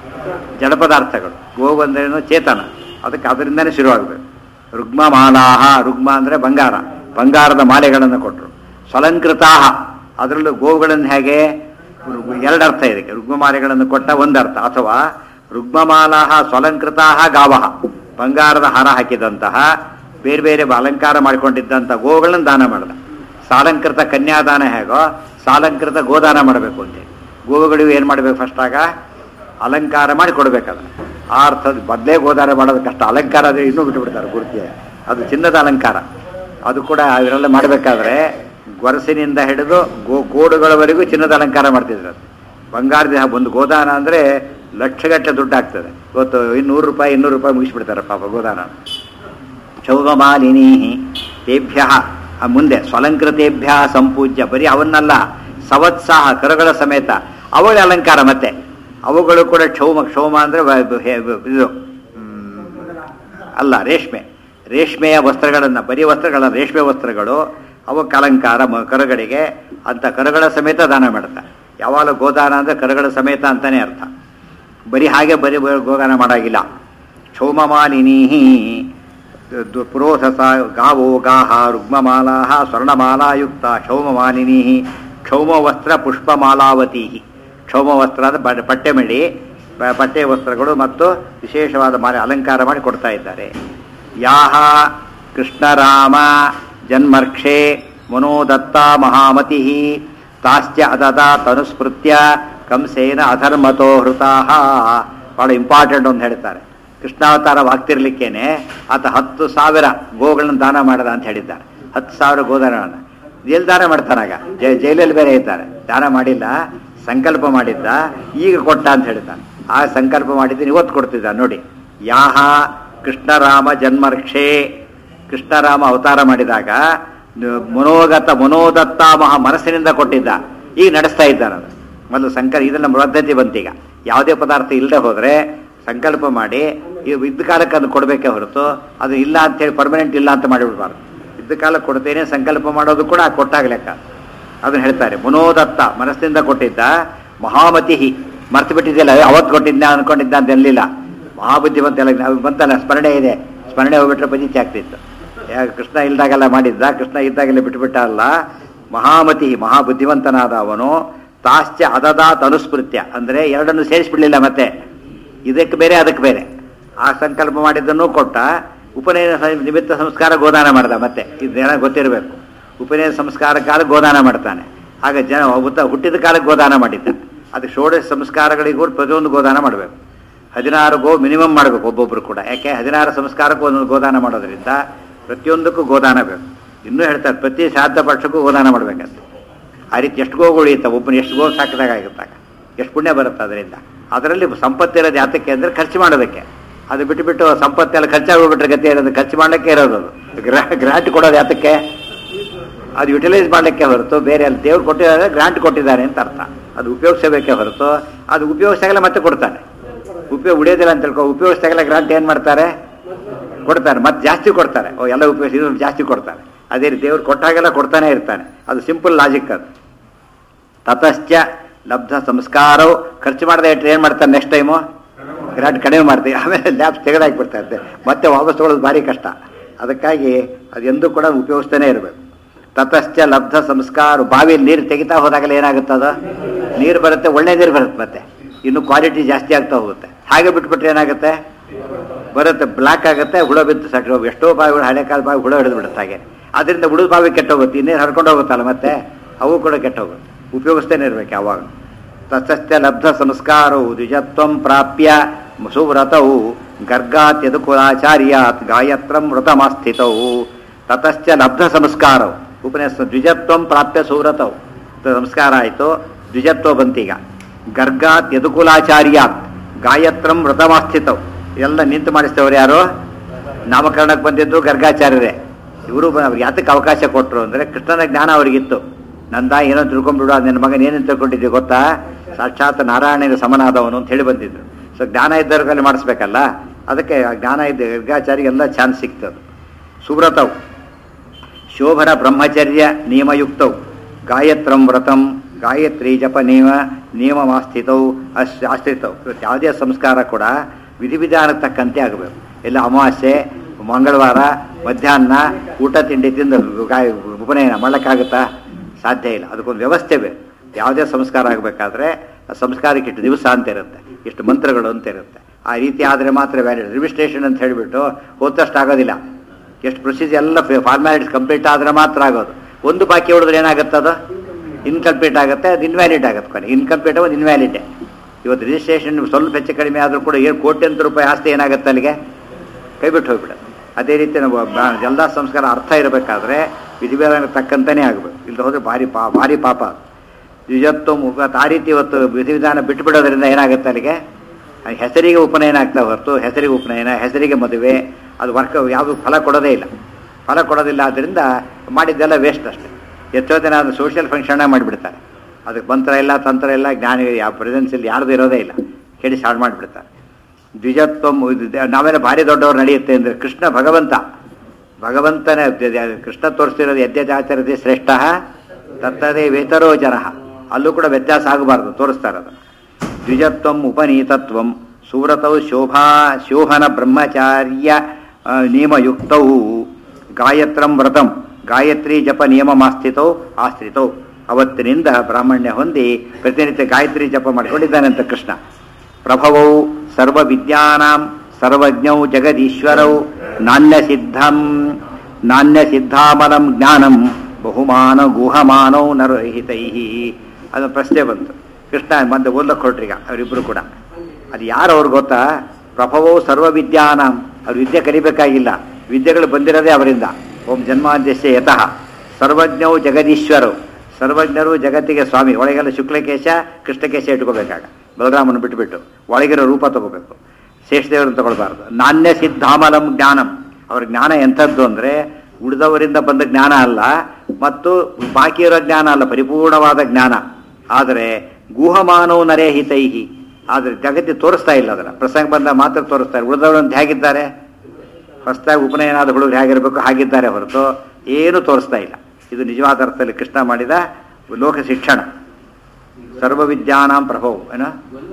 ಜಡ ಪದಾರ್ಥಗಳು. ಗೋ ಬಂದ್ರೇನು ಚೇತನ, ಅದಕ್ಕೆ ಅದರಿಂದನೇ ಶುರುವಾಗಬೇಕು. ರುಗ್ಮಮಾಲಾಹ, ರುಗ್ಮ ಅಂದರೆ ಬಂಗಾರ, ಬಂಗಾರದ ಮಾಲೆಗಳನ್ನು ಕೊಟ್ಟರು. ಸ್ವಲಂಕೃತಾಹ, ಅದರಲ್ಲೂ ಗೋವುಗಳನ್ನು ಹೇಗೆ? ಎರಡು ಅರ್ಥ ಇದಕ್ಕೆ. ರುಗ್ಮಮಾಲೆಗಳನ್ನು ಕೊಟ್ಟ ಒಂದರ್ಥ, ಅಥವಾ ರುಗ್ಮಮಾಲಾಹ ಸ್ವಲಂಕೃತಾಹ ಗಾವಹ, ಬಂಗಾರದ ಹಾರ ಹಾಕಿದಂತಹ ಬೇರೆ ಬೇರೆ ಅಲಂಕಾರ ಮಾಡಿಕೊಂಡಿದ್ದಂಥ ಗೋವುಗಳನ್ನು ದಾನ ಮಾಡಿದ. ಸಾಲಂಕೃತ ಕನ್ಯಾದಾನ ಹೇಗೋ ಸಾಲಂಕೃತ ಗೋದಾನ ಮಾಡಬೇಕು ಅಂತೇಳಿ. ಗೋವುಗಳಿಗೂ ಏನು ಮಾಡಬೇಕು? ಫಸ್ಟ್ ಆಗ ಅಲಂಕಾರ ಮಾಡಿ ಕೊಡಬೇಕದ. ಆ ಅರ್ಥದ ಬದಲೇ ಗೋದಾನ ಮಾಡೋದು ಕಷ್ಟ. ಅಲಂಕಾರ ಆದರೆ ಇನ್ನೂ ಬಿಟ್ಟುಬಿಡ್ತಾರೆ ಪೂರ್ತಿ. ಅದು ಚಿನ್ನದ ಅಲಂಕಾರ. ಅದು ಕೂಡ ಇವರೆಲ್ಲ ಮಾಡಬೇಕಾದ್ರೆ ಗೊರಸಿನಿಂದ ಹಿಡಿದು ಗೋಡುಗಳವರೆಗೂ ಚಿನ್ನದ ಅಲಂಕಾರ ಮಾಡ್ತಿದ್ರು. ಅದು ಬಂಗಾರದ ಒಂದು ಗೋದಾನ ಅಂದರೆ ಲಕ್ಷಗಟ್ಟಲೆ ದುಡ್ಡು ಆಗ್ತದೆ. ಇವತ್ತು 100 ರೂಪಾಯಿ 200 ರೂಪಾಯಿ ಮುಗಿಸ್ಬಿಡ್ತಾರೆ ಪಾಪ ಗೋದಾನ. ಕ್ಷೌಮಮಾಲಿನೀ ತೇಭ್ಯ, ಮುಂದೆ ಸ್ವಲಂಕೃತೇಭ್ಯ ಸಂಪೂಜ್ಯ, ಬರೀ ಅವನ್ನಲ್ಲ ಸವತ್ಸಾಹ ಕರುಗಳ ಸಮೇತ ಅವುಗಳ ಅಲಂಕಾರ. ಮತ್ತೆ ಅವುಗಳು ಕೂಡ ಕ್ಷೌಮ ಅಂದರೆ ಇದು ಅಲ್ಲ, ರೇಷ್ಮೆಯ ವಸ್ತ್ರಗಳನ್ನು, ಬರೀ ವಸ್ತ್ರಗಳ ರೇಷ್ಮೆ ವಸ್ತ್ರಗಳು ಅವಕ್ಕೆ ಅಲಂಕಾರ ಕರುಗಳಿಗೆ ಅಂತ ಕರುಗಳ ಸಮೇತ ದಾನ ಮಾಡ್ತಾರೆ. ಯಾವಾಗ ಗೋದಾನ ಅಂದರೆ ಕರುಗಳ ಸಮೇತ ಅಂತಾನೆ ಅರ್ಥ. ಬರೀ ಹಾಗೆ ಬರೀ ಗೋದಾನ ಮಾಡಾಗಿಲ್ಲ. ಕ್ಷೌಮಮಾಲಿನೀ ಪುರೋಧಸ ಗಾವೋ ಗಾಹ ರುಗ್ಮಮಾಲಾ ಸ್ವರ್ಣಮಾಲಾಯುಕ್ತ ಕ್ಷೌಮಮಾಲಿನೀ ಕ್ಷೌಮವಸ್ತ್ರ ಪುಷ್ಪಮಾಲಾವತೀ. ಕ್ಷೌಮವಸ್ತ್ರ ಅಂದರೆ ಪಟ್ಟೆಮಡಿ, ಪಟ್ಟೆ ವಸ್ತ್ರಗಳು ಮತ್ತು ವಿಶೇಷವಾದ ಮಾಲೆ ಅಲಂಕಾರ ಮಾಡಿ ಕೊಡ್ತಾ ಇದ್ದಾರೆ. ಯಾಹ ಕೃಷ್ಣರಾಮ ಜನ್ಮರ್ಕ್ಷೇ ಮನೋದತ್ತ ಮಹಾಮತಿ ತಾಶ್ಚ ಅದದ ತನುಸ್ಮೃತ್ಯ ಕಂಸೇನ ಅಧರ್ಮತೋ ಹೃತಾಹ. ಭಾಳ ಇಂಪಾರ್ಟೆಂಟ್ ಅಂತ ಹೇಳ್ತಾರೆ. ಕೃಷ್ಣಾವತಾರವಾಗ್ತಿರ್ಲಿಕ್ಕೇನೆ ಆತ 10,000 ಗೋಗಳನ್ನು ದಾನ ಮಾಡದ ಅಂತ ಹೇಳಿದ್ದಾರೆ. 10,000 ಗೋದಾನ. ಎಲ್ಲಿ ದಾನ ಮಾಡ್ತಾನಾಗ? ಜೈಲಲ್ಲಿ ಬೇರೆ ಇದ್ದಾರೆ. ದಾನ ಮಾಡಿಲ್ಲ, ಸಂಕಲ್ಪ ಮಾಡಿದ್ದ, ಈಗ ಕೊಟ್ಟ ಅಂತ ಹೇಳ್ತಾನೆ. ಆ ಸಂಕಲ್ಪ ಮಾಡಿದ್ದೀನಿ, ಇವತ್ತು ಕೊಡ್ತಿದ್ದ ನೋಡಿ. ಯಾಹ ಕೃಷ್ಣರಾಮ ಜನ್ಮರ್ಕ್ಷೇ, ಕೃಷ್ಣರಾಮ ಅವತಾರ ಮಾಡಿದಾಗ ಮನೋದತ್ತಾಮಹ ಮನಸ್ಸಿನಿಂದ ಕೊಟ್ಟಿದ್ದ, ಈಗ ನಡೆಸ್ತಾ ಇದ್ದಾನೆ. ಮೊದಲು ಇದೆಲ್ಲ ಪದ್ಧತಿ ಬಂತೀಗ. ಯಾವುದೇ ಪದಾರ್ಥ ಇಲ್ಲದೆ ಹೋದರೆ ಸಂಕಲ್ಪ ಮಾಡಿ ಇದ್ದ ಕಾಲಕ್ಕೆ ಅದನ್ನು ಕೊಡಬೇಕೇ ಹೊರತು ಅದು ಇಲ್ಲ ಅಂತೇಳಿ ಪರ್ಮನೆಂಟ್ ಇಲ್ಲ ಅಂತ ಮಾಡಿಬಿಡ್ಬಾರ್ದು. ಇದ್ದ ಕಾಲಕ್ಕೆ ಕೊಡ್ತೇನೆ ಸಂಕಲ್ಪ ಮಾಡೋದು ಕೂಡ ಕೊಟ್ಟಾಗ ಲೆಕ್ಕ. ಅದನ್ನು ಹೇಳ್ತಾರೆ. ಮನೋದತ್ತ ಮನಸ್ಸಿನಿಂದ ಕೊಟ್ಟಿದ್ದ, ಮಹಾಮತಿ ಮರ್ತು ಬಿಟ್ಟಿದ್ದಿಲ್ಲ, ಅವತ್ತು ಕೊಟ್ಟಿದ್ದ ಅಂದ್ಕೊಂಡಿದ್ದ ಅಂತ ಎಲ್ಲಿಲ್ಲ. ಮಹಾಬುದ್ಧಿವಂತೆಲ್ಲ ಬಂತಲ್ಲ, ಸ್ಮರಣೆ ಇದೆ, ಸ್ಮರಣೆ ಹೋಗ್ಬಿಟ್ರೆ ಪಂಜಿತಿ ಆಗ್ತಿತ್ತು. ಕೃಷ್ಣ ಇಲ್ದಾಗೆಲ್ಲ ಮಾಡಿದ್ದ, ಕೃಷ್ಣ ಇದ್ದಾಗೆಲ್ಲ ಬಿಟ್ಟುಬಿಟ್ಟ ಅಲ್ಲ. ಮಹಾಮತಿ ಮಹಾಬುದ್ಧಿವಂತನಾದ ಅವನು ತಾಶ್ಚ ಅದದಾತ್ ಅನುಸ್ಮೃತ್ಯ, ಅಂದರೆ ಎರಡನ್ನು ಸೇರಿಸ್ಬಿಡ್ಲಿಲ್ಲ. ಮತ್ತೆ ಇದಕ್ಕೆ ಬೇರೆ ಅದಕ್ಕೆ ಬೇರೆ. ಆ ಸಂಕಲ್ಪ ಮಾಡಿದ್ದನ್ನು ಕೊಟ್ಟ, ಉಪನಯನ ನಿಮಿತ್ತ ಸಂಸ್ಕಾರ ಗೋದಾನ ಮಾಡ್ದ. ಮತ್ತೆ ಇದೆಲ್ಲ ಗೊತ್ತಿರಬೇಕು. ಉಪನಯನ ಸಂಸ್ಕಾರ ಕಾಲಕ್ಕೆ ಗೋದಾನ ಮಾಡ್ತಾನೆ. ಆಗ ಹುಟ್ಟಿದ ಕಾಲಕ್ಕೆ ಗೋದಾನ ಮಾಡಿದ್ದ. ಅದಕ್ಕೆ ಷೋಡಶ ಸಂಸ್ಕಾರಗಳಿಗೂ ಪ್ರತಿಯೊಂದು ಗೋದಾನ ಮಾಡಬೇಕು. 16 ಗೋ ಮಿನಿಮಮ್ ಮಾಡಬೇಕು ಒಬ್ಬೊಬ್ಬರು ಕೂಡ. ಯಾಕೆ 16 ಸಂಸ್ಕಾರಕ್ಕೂ ಒಂದೊಂದು ಗೋದಾನ ಮಾಡೋದ್ರಿಂದ ಪ್ರತಿಯೊಂದಕ್ಕೂ ಗೋದಾನ ಬೇಕು. ಇನ್ನೂ ಹೇಳ್ತಾರೆ, ಪ್ರತಿ ಶ್ರಾದ್ದ ಪಕ್ಷಕ್ಕೂ ಗೋದಾನ ಮಾಡಬೇಕಂತ. ಆ ರೀತಿ ಎಷ್ಟು ಗೋಗಳು ಉಳಿಯುತ್ತೆ, ಒಬ್ಬನ ಎಷ್ಟು ಗೋ ಸಾಕಿದಾಗಿರ್ತಾಗ ಎಷ್ಟು ಪುಣ್ಯ ಬರುತ್ತೆ ಅದರಿಂದ. ಅದರಲ್ಲಿ ಸಂಪತ್ತಿರೋದು ಯಾತಕ್ಕೆ ಅಂದರೆ ಖರ್ಚು ಮಾಡೋದಕ್ಕೆ. ಅದು ಬಿಟ್ಟು ಸಂಪತ್ತೆಲ್ಲ ಖರ್ಚಾಗೋಗ್ಬಿಟ್ರೆ ಗತಿ ಇರೋದು, ಖರ್ಚು ಮಾಡಲಿಕ್ಕೆ ಇರೋದು. ಅದು ಗ್ರಾಂಟ್ ಕೊಡೋದು ಯಾತಕ್ಕೆ? ಅದು ಯುಟಿಲೈಸ್ ಮಾಡಲಿಕ್ಕೆ ಹೊರತು ಬೇರೆ ಅಲ್ಲಿ ದೇವ್ರು ಕೊಟ್ಟಿದ್ದಾರೆ, ಗ್ರಾಂಟ್ ಕೊಟ್ಟಿದ್ದಾರೆ ಅಂತ ಅರ್ಥ. ಅದು ಉಪಯೋಗಿಸಬೇಕೇ ಹೊರತು ಅದು ಉಪಯೋಗಿಸಾಗಲ್ಲ ಮತ್ತೆ ಕೊಡ್ತಾನೆ. ಉಳಿಯೋದಿಲ್ಲ ಅಂತ ತಿಳ್ಕೊ. ಉಪಯೋಗಿಸಿದಾಗೆಲ್ಲ ಗ್ರಾಂಟ್ ಏನು ಮಾಡ್ತಾರೆ? ಕೊಡ್ತಾರೆ, ಮತ್ತೆ ಜಾಸ್ತಿ ಕೊಡ್ತಾರೆ. ಎಲ್ಲ ಉಪಯೋಗಿಸಿ ಜಾಸ್ತಿ ಕೊಡ್ತಾರೆ. ಅದೇ ರೀತಿ ದೇವ್ರು ಕೊಟ್ಟಾಗೆಲ್ಲ ಕೊಡ್ತಾನೆ ಇರ್ತಾನೆ. ಅದು ಸಿಂಪಲ್ ಲಾಜಿಕ್ ಅದು. ತತಶ್ಚ ಲಬ್ಧ ಸಂಸ್ಕಾರವು ಖರ್ಚು ಮಾಡದೆ ಇಟ್ಟರೆ ಏನು ಮಾಡ್ತಾರೆ? ನೆಕ್ಸ್ಟ್ ಟೈಮು ಗ್ರಾಂಟ್ ಕಡಿಮೆ ಮಾಡ್ತೀವಿ, ಆಮೇಲೆ ಲ್ಯಾಬ್ಸ್ ತೆಗೆದಾಕ್ಬಿಡ್ತಾ ಇರ್ತೆ. ಮತ್ತೆ ವಾಪಸ್ ತೊಗೊಳ್ಳೋದು ಭಾರಿ ಕಷ್ಟ. ಅದಕ್ಕಾಗಿ ಅದು ಎಂದೂ ಕೂಡ ಉಪಯೋಗಿಸ್ತಾನೆ ಇರಬೇಕು. ತತಶ್ಚ ಲಬ್ಧ ಸಂಸ್ಕಾರ, ಬಾವಿಯಲ್ಲಿ ನೀರು ತೆಗಿತಾ ಹೋದಾಗಲೇ ಏನಾಗುತ್ತದ? ನೀರು ಬರುತ್ತೆ, ಒಳ್ಳೆ ನೀರು ಬರುತ್ತೆ. ಮತ್ತೆ ಇನ್ನು ಕ್ವಾಲಿಟಿ ಜಾಸ್ತಿ ಆಗ್ತಾ ಹೋಗುತ್ತೆ. ಹಾಗೆ ಬಿಟ್ಬಿಟ್ರೆ ಏನಾಗುತ್ತೆ? ಬರುತ್ತೆ, ಬ್ಲ್ಯಾಕ್ ಆಗುತ್ತೆ, ಹುಳ ಬಿದ್ದು ಸಟ್ಟಿ. ಎಷ್ಟೋ ಬಾವಿಗಳು ಹಳೆ ಕಾಲ ಬಾವಿ ಹುಳ ಹಿಡಿದು ಬಿಡುತ್ತೆ. ಹಾಗೆ ಅದರಿಂದ ಉಳಿದ ಬಾವಿ ಕೆಟ್ಟೋಗುತ್ತೆ, ಇನ್ನೇನು ಹರ್ಕೊಂಡು ಹೋಗುತ್ತಲ್ಲ, ಮತ್ತೆ ಅವು ಕೂಡ ಕೆಟ್ಟೋಗುತ್ತೆ. ಉಪಯೋಗಿಸ್ತೇನೆ ಇರ್ಬೇಕು ಯಾವಾಗ. ತತಶ್ಚ ಲಬ್ಧ ಸಂಸ್ಕಾರವು ದ್ವಿಜತ್ವಂ ಪ್ರಾಪ್ಯ ಸುವ್ರತವು ಗರ್ಗಾತ್ಯದುಕುಲಾಚಾರ್ಯಾತ್ ಗಾಯತ್ರಂ ವೃತಮಾಸ್ಥಿತವು. ತತಶ್ಚ ಲಬ್ಧ ಸಂಸ್ಕಾರವು ಉಪನ್ಯಾಸ ದ್ವಿಜತ್ವಂ ಪ್ರಾಪ್ಯ ಸುವ್ರತವು. ಸಂಸ್ಕಾರ ಆಯಿತು, ದ್ವಿಜತ್ವ ಬಂತೀಗ. ಗರ್ಗಾತ್ ಯದುಕುಲಾಚಾರ್ಯಾತ್ ಗಾಯತ್ರಂ ವೃತಮಾಸ್ಥಿತವು. ಎಲ್ಲ ನಿಂತು ಮಾಡಿಸ್ತೇವ್ರು ಯಾರು? ನಾಮಕರಣಕ್ಕೆ ಬಂದಿದ್ದು ಗರ್ಗಾಚಾರ್ಯರೇ. ಇವರು ಯಾತಕ್ಕೆ ಅವಕಾಶ ಕೊಟ್ಟರು ಅಂದರೆ ಕೃಷ್ಣನ ಜ್ಞಾನ ಅವರಿಗಿತ್ತು. ನಂದ ಏನೋ ತಿಳ್ಕೊಂಡ್ಬಿಡು, ಅದು ನನ್ನ ಮಗನ ಏನೇನು ತಿಳ್ಕೊಂಡಿದ್ದೆ ಗೊತ್ತಾ? ಸಾಕ್ಷಾತ್ ನಾರಾಯಣನ ಸಮನಾದವನು ಅಂತ ಹೇಳಿ ಬಂದಿದ್ರು. ಸೊ ಜ್ಞಾನ ಇದ್ದವ್ರಲ್ಲಿ ಮಾಡಿಸ್ಬೇಕಲ್ಲ, ಅದಕ್ಕೆ ಜ್ಞಾನ ಇದ್ದ ಗರ್ಗಾಚಾರ್ಯರಿಗೆಲ್ಲ ಚಾನ್ಸ್ ಸಿಗ್ತದೆ. ಸುವ್ರತವು ಶೋಭನ ಬ್ರಹ್ಮಚರ್ಯ ನಿಯಮಯುಕ್ತವು ಗಾಯತ್ರಂ ವ್ರತಂ ಗಾಯತ್ರಿ ಜಪ ನಿಯಮಮಾಸ್ಥಿತವು ಆಶ್ರಿತವು. ಇವತ್ತು ಯಾವುದೇ ಸಂಸ್ಕಾರ ಕೂಡ ವಿಧಿವಿಧಾನಕ್ಕೆ ತಕ್ಕಂತೆ ಆಗಬೇಕು. ಎಲ್ಲ ಅಮಾವಾಸ್ಯೆ, ಮಂಗಳವಾರ ಮಧ್ಯಾಹ್ನ ಊಟ ತಿಂಡಿ ತಿಂದು ಉಪನಯನ ಮಾಡೋಕ್ಕಾಗುತ್ತಾ? ಸಾಧ್ಯ ಇಲ್ಲ. ಅದಕ್ಕೊಂದು ವ್ಯವಸ್ಥೆ ಬೇಕು. ಯಾವುದೇ ಸಂಸ್ಕಾರ ಆಗಬೇಕಾದ್ರೆ ಆ ಸಂಸ್ಕಾರಕ್ಕೆ ಇಷ್ಟು ದಿವಸ ಅಂತ ಇರುತ್ತೆ, ಇಷ್ಟು ಮಂತ್ರಗಳು ಅಂತ ಇರುತ್ತೆ. ಆ ರೀತಿ ಆದರೆ ಮಾತ್ರ ವ್ಯಾಲಿಡ್. ರಿಜಿಸ್ಟ್ರೇಷನ್ ಅಂತ ಹೇಳಿಬಿಟ್ಟು ಹೋದಷ್ಟು ಆಗೋದಿಲ್ಲ. ಎಷ್ಟು ಪ್ರೊಸೀಜರ್ ಎಲ್ಲ ಫಾರ್ಮ್ಯಾಲಿಟೀಸ್ ಕಂಪ್ಲೀಟ್ ಆದರೆ ಮಾತ್ರ ಆಗೋದು. ಒಂದು ಬಾಕಿ ಹೊಡೆದ್ರೆ ಏನಾಗುತ್ತದು? ಇನ್ಕಂಪ್ಲೀಟ್ ಆಗುತ್ತೆ, ಅದು ಇನ್ವ್ಯಾಲಿಡ್ ಆಗುತ್ತೆ. ಕೊನೆ ಇನ್ಕಂಪ್ಲೀಟ್ ಒಂದು ಇನ್ವ್ಯಾಲಿಡೇ. ಇವತ್ತು ರಿಜಿಸ್ಟ್ರೇಷನ್ ಸ್ವಲ್ಪ ಹೆಚ್ಚು ಕಡಿಮೆ ಆದರೂ ಕೂಡ ಕೋಟ್ಯಂತರ ರೂಪಾಯಿ ಆಸ್ತಿ ಏನಾಗುತ್ತೆ ಅಲ್ಲಿಗೆ? ಕೈ ಬಿಟ್ಟು ಹೋಗ್ಬಿಡುತ್ತೆ. ಅದೇ ರೀತಿ ನಾವು ಎಲ್ಲ ಸಂಸ್ಕಾರ ಅರ್ಥ ಇರಬೇಕಾದ್ರೆ ವಿಧಿವಿಧಾನಕ್ಕೆ ತಕ್ಕಂತನೇ ಆಗಬೇಕು. ಇಲ್ಲದೆ ಹೋದರೆ ಭಾರಿ ಪಾಪ. ದ್ವಿಜತ್ವ ಆ ರೀತಿ ಇವತ್ತು ವಿಧಿವಿಧಾನ ಬಿಟ್ಟುಬಿಡೋದ್ರಿಂದ ಏನಾಗುತ್ತೆ ಅಲ್ಲಿಗೆ? ಹೆಸರಿಗೆ ಉಪನಯನ ಆಗ್ತಾ ಹೊರತು ಹೆಸರಿಗೆ ಉಪನಯನ, ಹೆಸರಿಗೆ ಮದುವೆ, ಅದು ವರ್ಕ್ ಯಾವುದು ಫಲ ಕೊಡೋದೇ ಇಲ್ಲ. ಫಲ ಕೊಡೋದಿಲ್ಲ. ಆದ್ದರಿಂದ ಮಾಡಿದ್ದೆಲ್ಲ ವೇಸ್ಟ್ ಅಷ್ಟೇ. ಎಷ್ಟೋ ಜನ ಅದು ಸೋಷಿಯಲ್ ಫಂಕ್ಷನ್ ಮಾಡಿಬಿಡ್ತಾರೆ. ಅದಕ್ಕೆ ಮಂತ್ರ ಇಲ್ಲ, ತಂತ್ರ ಇಲ್ಲ, ಜ್ಞಾನ ಯಾವ ಪ್ರೆಸೆನ್ಸ್ ಇಲ್ಲ, ಯಾರ್ದು ಇರೋದೇ ಇಲ್ಲ, ಹೇಳಿ ಸ್ಟಾರ್ಟ್ ಮಾಡಿಬಿಡ್ತಾರೆ. ದ್ವಿಜತ್ವ ನಾವೆಲ್ಲ ಭಾರಿ ದೊಡ್ಡವ್ರು ನಡೆಯುತ್ತೆ ಅಂದರೆ ಕೃಷ್ಣ ಭಗವಂತನ ಕೃಷ್ಣ ತೋರಿಸ್ತಿರೋದು ಯದ್ಯಚಾಚರತೆ ಶ್ರೇಷ್ಠ ತತ್ತದೇ ವೇತರೋ ಜನ. ಅಲ್ಲೂ ಕೂಡ ವ್ಯತ್ಯಾಸ ಆಗಬಾರ್ದು, ತೋರಿಸ್ತಾರೆ ಅದು. ದ್ವಿಜತ್ವಂ ಉಪನೀತತ್ವಂ ಸುವ್ರತೌ ಶೋಭನ ಬ್ರಹ್ಮಚಾರ್ಯ ನಿಯಮಯುಕ್ತವು ಗಾಯತ್ರಂ ವ್ರತಂ ಗಾಯತ್ರಿ ಜಪ ನಿಯಮಮಾಸ್ಥಿತೌ ಆಶ್ರಿತೌ. ಅವತ್ತಿನಿಂದ ಬ್ರಾಹ್ಮಣ್ಯ ಹೊಂದಿ ಪ್ರತಿನಿತ್ಯ ಗಾಯತ್ರಿ ಜಪ ಮಾಡಿಕೊಂಡಿದ್ದಾನಂತ ಕೃಷ್ಣ. ಪ್ರಭವೌ ಸರ್ವವಿದ್ಯಾನಾಂ ಸರ್ವಜ್ಞೌ ಜಗದೀಶ್ವರೌ ನಾಣ್ಯಸಿದ್ಧಾಮಲಂ ಜ್ಞಾನಂ ಬಹುಮಾನ ಗುಹಮಾನೌ ನರಹಿತೈ. ಅದು ಪ್ರಶ್ನೆ ಬಂತು. ಕೃಷ್ಣ ಬಂದು ಓದಕ್ಕೆ ಹೊರಟ್ರೀಗ ಅವರಿಬ್ಬರು ಕೂಡ. ಅದು ಯಾರು ಅವ್ರು ಗೊತ್ತಾ? ಪ್ರಭವೌ ಸರ್ವವಿದ್ಯಾನಾಂ. ಅವ್ರು ವಿದ್ಯೆ ಕಲಿಬೇಕಾಗಿಲ್ಲ, ವಿದ್ಯೆಗಳು ಬಂದಿರೋದೇ ಅವರಿಂದ. ಓಂ ಜನ್ಮಾದ್ಯಸ್ಯ ಯತಃ ಸರ್ವಜ್ಞವು ಜಗದೀಶ್ವರವು, ಸರ್ವಜ್ಞರು ಜಗತ್ತಿಗೆ ಸ್ವಾಮಿ. ಒಳಗೆಲ್ಲ ಶುಕ್ಲಕೇಶ ಕೃಷ್ಣಕೇಶ ಇಟ್ಕೋಬೇಕಾಗ ಬಲರಾಮನ ಬಿಟ್ಟುಬಿಟ್ಟು ಒಳಗಿರೋ ರೂಪ ತಗೋಬೇಕು, ಶೇಷದೇವರನ್ನು ತಗೊಳ್ಬಾರ್ದು. ನಾಣ್ಯ ಸಿದ್ಧಾಮಲಂ ಜ್ಞಾನಂ, ಅವ್ರ ಜ್ಞಾನ ಎಂಥದ್ದು ಅಂದರೆ ಉಳಿದವರಿಂದ ಬಂದ ಜ್ಞಾನ ಅಲ್ಲ, ಮತ್ತು ಬಾಕಿ ಇರೋ ಜ್ಞಾನ ಅಲ್ಲ, ಪರಿಪೂರ್ಣವಾದ ಜ್ಞಾನ. ಆದರೆ ಗುಹಮಾನವು ನರೇಹಿತೈಹಿ, ಆದರೆ ಜಗತ್ತಿ ತೋರಿಸ್ತಾ ಇಲ್ಲ, ಅದನ್ನು ಪ್ರಸಂಗ ಬಂದ ಮಾತ್ರ ತೋರಿಸ್ತಾರೆ. ಉಳಿದವರಂತ ಹೇಗಿದ್ದಾರೆ, ಹೊಸದಾಗಿ ಉಪನಯನಾದ ಹುಡುಗರು ಹೇಗಿರಬೇಕು ಹಾಗಿದ್ದಾರೆ ಹೊರತು ಏನೂ ತೋರಿಸ್ತಾ ಇಲ್ಲ. ಇದು ನಿಜವಾದ ಅರ್ಥದಲ್ಲಿ ಕೃಷ್ಣ ಮಾಡಿದ ಲೋಕ ಶಿಕ್ಷಣ. ಸರ್ವವಿದ್ಯಾನಾಂ ಪ್ರಭೋ ಏನೋ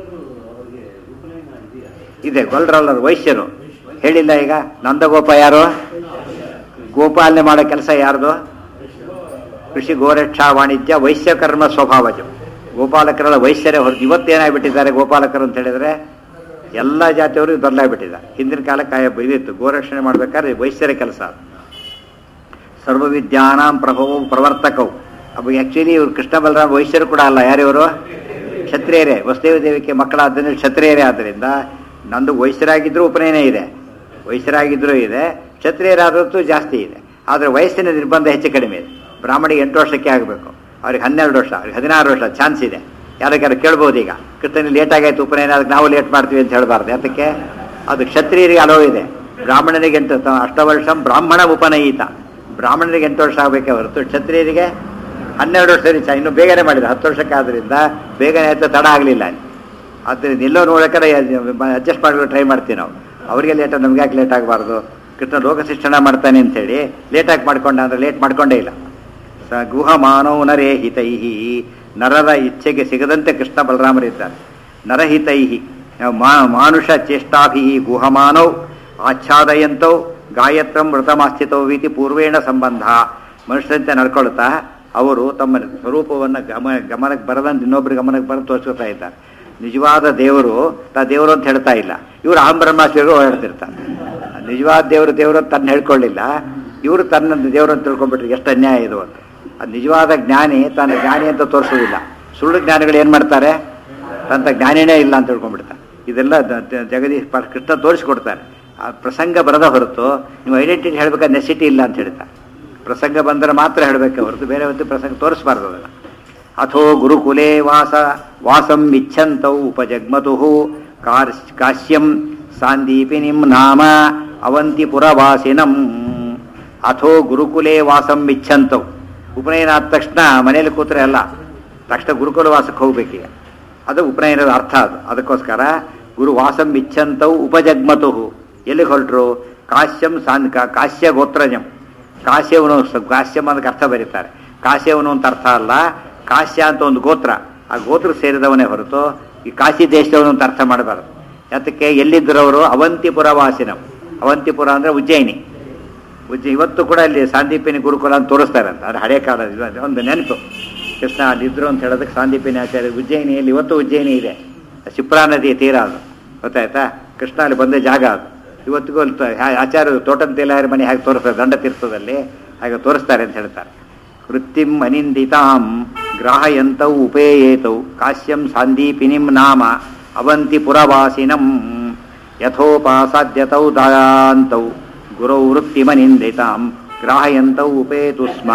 ಇದೆ. ಗೊಲ್ರಲ್ಲರು ವೈಶ್ಯರು ಹೇಳಿಲ್ಲ. ಈಗ ನಂದಗೋಪ ಯಾರು, ಗೋಪಾಲನೆ ಮಾಡೋ ಕೆಲಸ ಯಾರ್ದು, ಕೃಷಿ ಗೋರಕ್ಷಾ ವಾಣಿಜ್ಯ ವೈಶ್ಯಕರ್ಮ ಸ್ವಭಾವಜ. ಗೋಪಾಲಕರೆಲ್ಲ ವೈಶ್ಯರೇ ಹೊರತು ಇವತ್ತೇನಾಗ್ಬಿಟ್ಟಿದ್ದಾರೆ ಗೋಪಾಲಕರು ಅಂತ ಹೇಳಿದರೆ ಎಲ್ಲ ಜಾತಿಯವರು ಬದಲಾಗ್ಬಿಟ್ಟಿದ್ದಾರೆ. ಹಿಂದಿನ ಕಾಲಕ್ಕೆ ಇದಿತ್ತು, ಗೋರಕ್ಷಣೆ ಮಾಡಬೇಕಾದ್ರೆ ವೈಶ್ಯರ ಕೆಲಸ. ಸರ್ವವಿದ್ಯಾನಾಂ ಪ್ರಭವವು ಪ್ರವರ್ತಕವು. ಅವು ಆ್ಯಕ್ಚುಲಿ ಇವರು ಕೃಷ್ಣ ಬಲರಾಮ ವೈಶ್ಯರು ಕೂಡ ಅಲ್ಲ, ಯಾರಿವರು ಕ್ಷತ್ರಿಯರೇ. ವಸುದೇವ ದೇವಿಕೆ ಮಕ್ಕಳಾದ್ದರಿಂದ ಕ್ಷತ್ರಿಯರೇ. ಆದ್ದರಿಂದ ನಂದು ವೈಶ್ಯರಾಗಿದ್ದರೂ ಉಪನಯನ ಇದೆ, ವೈಶ್ಯರಾಗಿದ್ದರೂ ಇದೆ, ಕ್ಷತ್ರಿಯರಾದದ್ದು ಜಾಸ್ತಿ ಇದೆ. ಆದರೆ ವಯಸ್ಸಿನ ನಿರ್ಬಂಧ ಹೆಚ್ಚು ಕಡಿಮೆ ಇದೆ. ಬ್ರಾಹ್ಮಣಿಗೆ 8 ವರ್ಷಕ್ಕೆ ಆಗಬೇಕು, ಅವ್ರಿಗೆ 12 ವರ್ಷ, ಅವ್ರಿಗೆ 16 ವರ್ಷ ಚಾನ್ಸ್ ಇದೆ. ಯಾರು ಕೇಳ್ಬೋದು. ಈಗ ಕೃಷ್ಣನಿಗೆ ಲೇಟ್ ಆಗಾಯ್ತು ಉಪನಯನ, ಅದಕ್ಕೆ ನಾವು ಲೇಟ್ ಮಾಡ್ತೀವಿ ಅಂತ ಹೇಳಬಾರ್ದು. ಅದಕ್ಕೆ ಅದು ಕ್ಷತ್ರಿಯರಿಗೆ ಅಲೋ ಇದೆ. ಬ್ರಾಹ್ಮಣನಿಗೆ 8 ಅಷ್ಟವರ್ಷಂ ಬ್ರಾಹ್ಮಣ ಉಪನಯಿತ, ಬ್ರಾಹ್ಮಣರಿಗೆ 8 ವರ್ಷ ಆಗಬೇಕೇ ಹೊರತು ಕ್ಷತ್ರಿಯರಿಗೆ 12 ವರ್ಷ ರೀಚ. ಇನ್ನು ಬೇಗನೆ ಮಾಡಿದ 10 ವರ್ಷಕ್ಕೆ, ಆದ್ದರಿಂದ ಬೇಗನೆ ಆಯ್ತು, ತಡ ಆಗಲಿಲ್ಲ. ಆದ್ದರಿಂದ ಎಲ್ಲೋ ನೋಡೋಕೆ ಅಡ್ಜಸ್ಟ್ ಮಾಡಲು ಟ್ರೈ ಮಾಡ್ತೀವಿ ನಾವು. ಅವರಿಗೆ ಲೇಟ್, ನಮ್ಗೆ ಯಾಕೆ ಲೇಟ್ ಆಗಬಾರ್ದು. ಕೃಷ್ಣ ಲೋಕ ಶಿಕ್ಷಣ ಮಾಡ್ತಾನೆ ಅಂಥೇಳಿ ಲೇಟಾಗಿ ಮಾಡ್ಕೊಂಡ ಅಂದರೆ ಲೇಟ್ ಮಾಡ್ಕೊಂಡೇ ಇಲ್ಲ. ಸ ಗುಹಮಾನೋ ನರೇಹಿತೈಹಿ, ನರರ ಇಚ್ಛೆಗೆ ಸಿಗದಂತೆ ಕೃಷ್ಣ ಬಲರಾಮರಿದ್ದಾರೆ. ನರಹಿತೈಹಿ ಮಾನುಷ ಚೇಷ್ಟಾಭಿ ಗುಹಮಾನೌ ಆಚ್ಛಾದಯಂತೌ ಗಾಯತ್ರಂ ಮೃತಮಾಸ್ಥಿತೌ ಇತಿ ಪೂರ್ವೇಣ ಸಂಬಂಧ. ಮನುಷ್ಯರಂತೆ ನಡ್ಕೊಳ್ತಾ ಅವರು ತಮ್ಮ ಸ್ವರೂಪವನ್ನು ಗಮನಕ್ಕೆ ಬರದಂತೆ ಇನ್ನೊಬ್ಬರು ಗಮನಕ್ಕೆ ಬರೆದು ತೋರಿಸ್ಕೊತಾ ಇದ್ದಾರೆ. ನಿಜವಾದ ದೇವರು ದೇವರು ಅಂತ ಹೇಳ್ತಾ ಇಲ್ಲ, ಇವರು ಅಹಂ ಬ್ರಹ್ಮಾಸ್ಮಿಗಳು ಹೇಳ್ತಿರ್ತಾರೆ. ನಿಜವಾದ ದೇವರು ತನ್ನ ಹೇಳ್ಕೊಳ್ಳಿಲ್ಲ, ಇವರು ತನ್ನ ದೇವರು ಅಂತ ತಿಳ್ಕೊಂಡ್ಬಿಟ್ರೆ ಎಷ್ಟು ಅನ್ಯಾಯ ಇದು ಅಂತ. ಅದು ನಿಜವಾದ ಜ್ಞಾನಿ ತನ್ನ ಜ್ಞಾನಿ ಅಂತ ತೋರಿಸೋದಿಲ್ಲ. ಸುಳ್ಳು ಜ್ಞಾನಿಗಳು ಏನು ಮಾಡ್ತಾರೆ, ತನ್ನ ಜ್ಞಾನಿನೇ ಇಲ್ಲ ಅಂತ ತಿಳ್ಕೊಂಡ್ಬಿಡ್ತಾರೆ. ಇದೆಲ್ಲ ಜಗದೀಶ್ ಕೃಷ್ಣ ತೋರಿಸ್ಕೊಡ್ತಾರೆ. ಆ ಪ್ರಸಂಗ ಬರದ ಹೊರತು ನೀವು ಐಡೆಂಟಿಟಿ ಹೇಳಬೇಕಾದ ನೆಸಿಟಿ ಇಲ್ಲ ಅಂತ ಹೇಳ್ತಾರೆ. ಪ್ರಸಂಗ ಬಂದರೆ ಮಾತ್ರ ಹೇಳಬೇಕೆ ಹೊರತು ಬೇರೆ ಹೊತ್ತು ಪ್ರಸಂಗ ತೋರಿಸ್ಬಾರ್ದು ಅದನ್ನು. ಅಥೋ ಗುರುಕುಲೇ ವಾಸಂ ಇಚ್ಛಂತೌ ಉಪಜಗ್ಮತು ಕಾಶ್ಯಂ ಸಾಂದೀಪಿನಿಂ ನಾಮ ಅವಂತಿಪುರವಾಸಿನಂ. ಅಥೋ ಗುರುಕುಲೇ ವಾಸಂ ಇಚ್ಛಂತೌ, ಉಪನಯನ ಆದ ತಕ್ಷಣ ಮನೇಲಿ ಕೂತ್ರೆ ಅಲ್ಲ, ತಕ್ಷಣ ಗುರುಕುಲ ವಾಸಕ್ಕೆ ಹೋಗ್ಬೇಕೀಗ. ಅದು ಉಪನಯನದ ಅರ್ಥ. ಅದು ಅದಕ್ಕೋಸ್ಕರ ಗುರು ವಾಸಂ ಇಚ್ಛಂತೌ ಉಪಜಗ್ಮತು. ಎಲ್ಲಿಗೆ ಹೊರಟರು, ಕಾಶ್ಯಂ ಕಾಶ್ಯ ಗೋತ್ರಜಂ. ಕಾಶ್ಯವನು, ಕಾಶ್ಯಂ ಅದಕ್ಕೆ ಅರ್ಥ ಬರೀತಾರೆ. ಕಾಶ್ಯವನು ಅಂತ ಅರ್ಥ ಅಲ್ಲ, ಕಾಶ್ಯ ಅಂತ ಒಂದು ಗೋತ್ರ, ಆ ಗೋತ್ರ ಸೇರಿದವನೇ ಹೊರತು ಈ ಕಾಶಿ ದೇಶದವನು ಅಂತ ಅರ್ಥ ಮಾಡಬಾರ್ದು. ಯಾತಕ್ಕೆ, ಎಲ್ಲಿದ್ದರವರು ಅವಂತಿಪುರ ವಾಸಿನಂ. ಅವಂತಿಪುರ ಅಂದರೆ ಉಜ್ಜಯಿನಿ. ಇವತ್ತು ಕೂಡ ಅಲ್ಲಿ ಸಾಂದೀಪಿನಿ ಗುರುಕುಲ ಅಂತ ತೋರಿಸ್ತಾರಂತ. ಅದು ಹಳೆ ಕಾಲದ ಒಂದು ನೆನಪು. ಕೃಷ್ಣ ಅಲ್ಲಿದ್ದರು ಅಂತ ಹೇಳೋದಕ್ಕೆ ಸಾಂದೀಪಿನಿ ಆಚಾರ್ಯ ಉಜ್ಜಯಿನಿಯಲ್ಲಿ ಇವತ್ತು ಉಜ್ಜಯಿನಿ ಇದೆ. ಶಿಪ್ರಾ ನದಿಯ ತೀರ ಅದು, ಗೊತ್ತಾಯ್ತಾ. ಕೃಷ್ಣ ಅಲ್ಲಿ ಬಂದ ಜಾಗ ಅದು. ಇವತ್ತಿಗೂ ಆಚಾರ್ಯರು ತೋಟದ ತೇಲಾಯರ ಮನೆ ಹಾಗೆ ತೋರಿಸ್ತಾರೆ, ದಂಡ ತೀರ್ಥದಲ್ಲಿ ಹಾಗೆ ತೋರಿಸ್ತಾರೆ ಅಂತ ಹೇಳ್ತಾರೆ. ವೃತ್ತಿಂ ಅನಿಂದಿತಾಂ ಗ್ರಾಹಯಂತೌ ಉಪೇಯೇತೌ ಕಾಶ್ಯಂ ಸಾಂದೀಪಿನಿಂ ನಾಮ ಅವಂತಿಪುರವಾಸಿನಂ ಯಥೋಪಾಸಾದ್ಯತೌ ದಾಯಾಂತೌ ಗುರೌ ವೃತ್ತಿಮನಿಂದಿತಾಂ ಗ್ರಾಹಯಂತೌ ಉಪೇತು ಸ್ಮ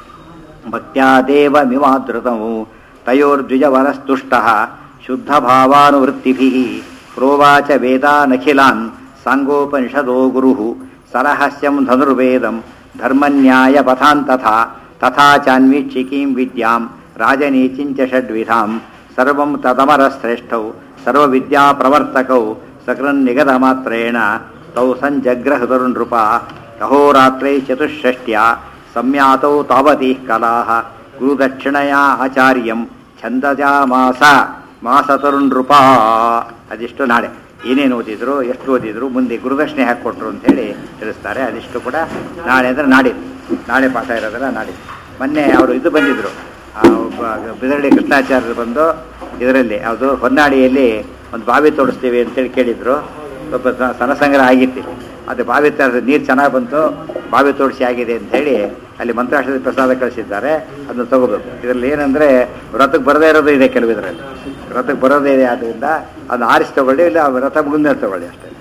ಭಕ್ತ್ಯಾದೇವಮಿವಾದೃತೌ ತಯೋರ್ದ್ವಿಜವರಸ್ತುಷ್ಟಃ ಶುದ್ಧಭಾವಾನುವೃತ್ತಿಭಿಃ ಪ್ರೋವಾಚ ವೇದಾನಖಿಲಾನ್ ಸಾಂಗೋಪನಿಷದೋ ಗುರುಃ ಸರಹಸ್ಯಂ ಧನುರ್ವೇದಂ ಧರ್ಮನ್ಯಾಯ ಪಥಾನ್ ತಥಾ ಚಾನ್ವೀಕ್ಷಿಕೀಂ ವಿದ್ಯಾಂ ರಾಜನೀಚಿಂಚ ಷಡ್ವಿಧಾಂ ಸರ್ವಂ ತದಮರಶ್ರೇಷ್ಠೌ ಸರ್ವವಿದ್ಯಾ ಪ್ರವರ್ತಕೌ ಸಕೃನ್ನಿಗದ ಮಾತ್ರೇಣ ತೌ ಸಂಜಗ್ರಹೃತರು ನೃಪ ಅಹೋರಾತ್ರೈ ಚತುಷ್ಷಷ್ಟ್ಯ ಸಂಯಾತೌ ತಾವತೀಃ ಕಲಾಃ ಗುರುದಕ್ಷಿಣಯಾ ಆಚಾರ್ಯಂ ಛಂದಜಾಮಾಸ ಮಾಸತರು ನೃಪ. ಅದಿಷ್ಟು ನಾಳೆ ಏನೇನು ಓದಿದ್ರು, ಎಷ್ಟು ಓದಿದ್ರು, ಮುಂದೆ ಗುರುದಕ್ಷಿಣೆ ಹಾಕಿಕೊಟ್ರು ಅಂಥೇಳಿ ತಿಳಿಸ್ತಾರೆ. ಅದಿಷ್ಟು ಕೂಡ ನಾಳೆ ಅಂದರೆ ನಾಳೆ ಪಾಠ ಇರೋದಲ್ಲ ನಾಡಿದ್ದು. ಮೊನ್ನೆ ಅವರು ಇದು ಬಂದಿದ್ದರು, ಬಿದರಳ್ಳಿ ಕೃಷ್ಣಾಚಾರ್ಯರು ಬಂದು ಇದರಲ್ಲಿ ಯಾವುದು ಹೊನ್ನಾಳಿಯಲ್ಲಿ ಒಂದು ಬಾವಿ ತೋಡಿಸ್ತೀವಿ ಅಂತೇಳಿ ಕೇಳಿದರು. ಸ್ವಲ್ಪ ಸನಸಂಗ್ರಹ ಆಗಿತ್ತು. ಅದು ಬಾವಿ ನೀರು ಚೆನ್ನಾಗಿ ಬಂತು, ಬಾವಿ ತೋಡಿಸಿ ಆಗಿದೆ ಅಂಥೇಳಿ ಅಲ್ಲಿ ಮಂತ್ರಾಕ್ಷರದ ಪ್ರಸಾದ ಕಳಿಸಿದ್ದಾರೆ. ಅದನ್ನು ತಗೋಬೇಕು. ಇದರಲ್ಲಿ ಏನಂದರೆ ವ್ರತಕ್ಕೆ ಬರದೇ ಇರೋದು ಇದೆ, ಕೆಲವು ಇದರಲ್ಲಿ ವ್ರತಕ್ಕೆ ಬರೋದೇ ಇದೆ. ಆದ್ದರಿಂದ ಅದನ್ನು ಆರಿಸಿ ತಗೊಳ್ಳಿ, ಇಲ್ಲ ವ್ರತ ಮುಗಿದ ಮೇಲೆ ತಗೊಳ್ಳಿ ಅಷ್ಟೇ.